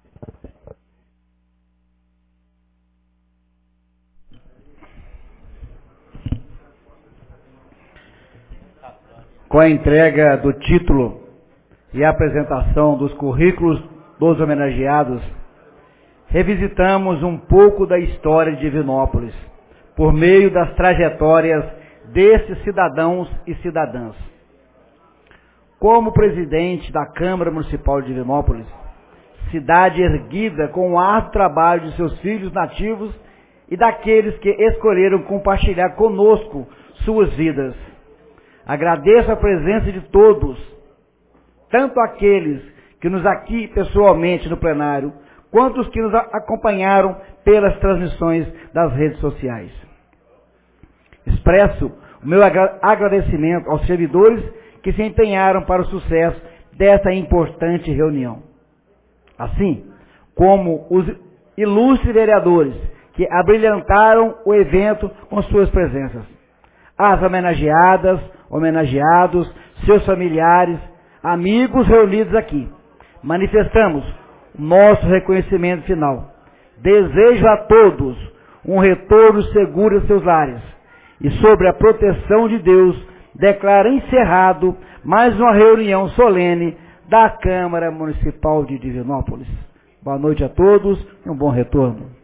Com a entrega do título e a apresentação dos currículos dos homenageados, revisitamos um pouco da história de Divinópolis, por meio das trajetórias desses cidadãos e cidadãs. Como presidente da Câmara Municipal de Divinópolis, cidade erguida com o árduo trabalho de seus filhos nativos e daqueles que escolheram compartilhar conosco suas vidas. Agradeço a presença de todos, tanto aqueles que nos aqui pessoalmente no plenário, quanto os que nos acompanharam pelas transmissões das redes sociais. Expresso o meu agradecimento aos servidores que se empenharam para o sucesso desta importante reunião. Assim como os ilustres vereadores que abrilhantaram o evento com suas presenças. As homenageadas, homenageados, seus familiares, amigos reunidos aqui. Manifestamos nosso reconhecimento final. Desejo a todos um retorno seguro aos seus lares. E sobre a proteção de Deus, declaro encerrado mais uma reunião solene da Câmara Municipal de Divinópolis. Boa noite a todos e um bom retorno.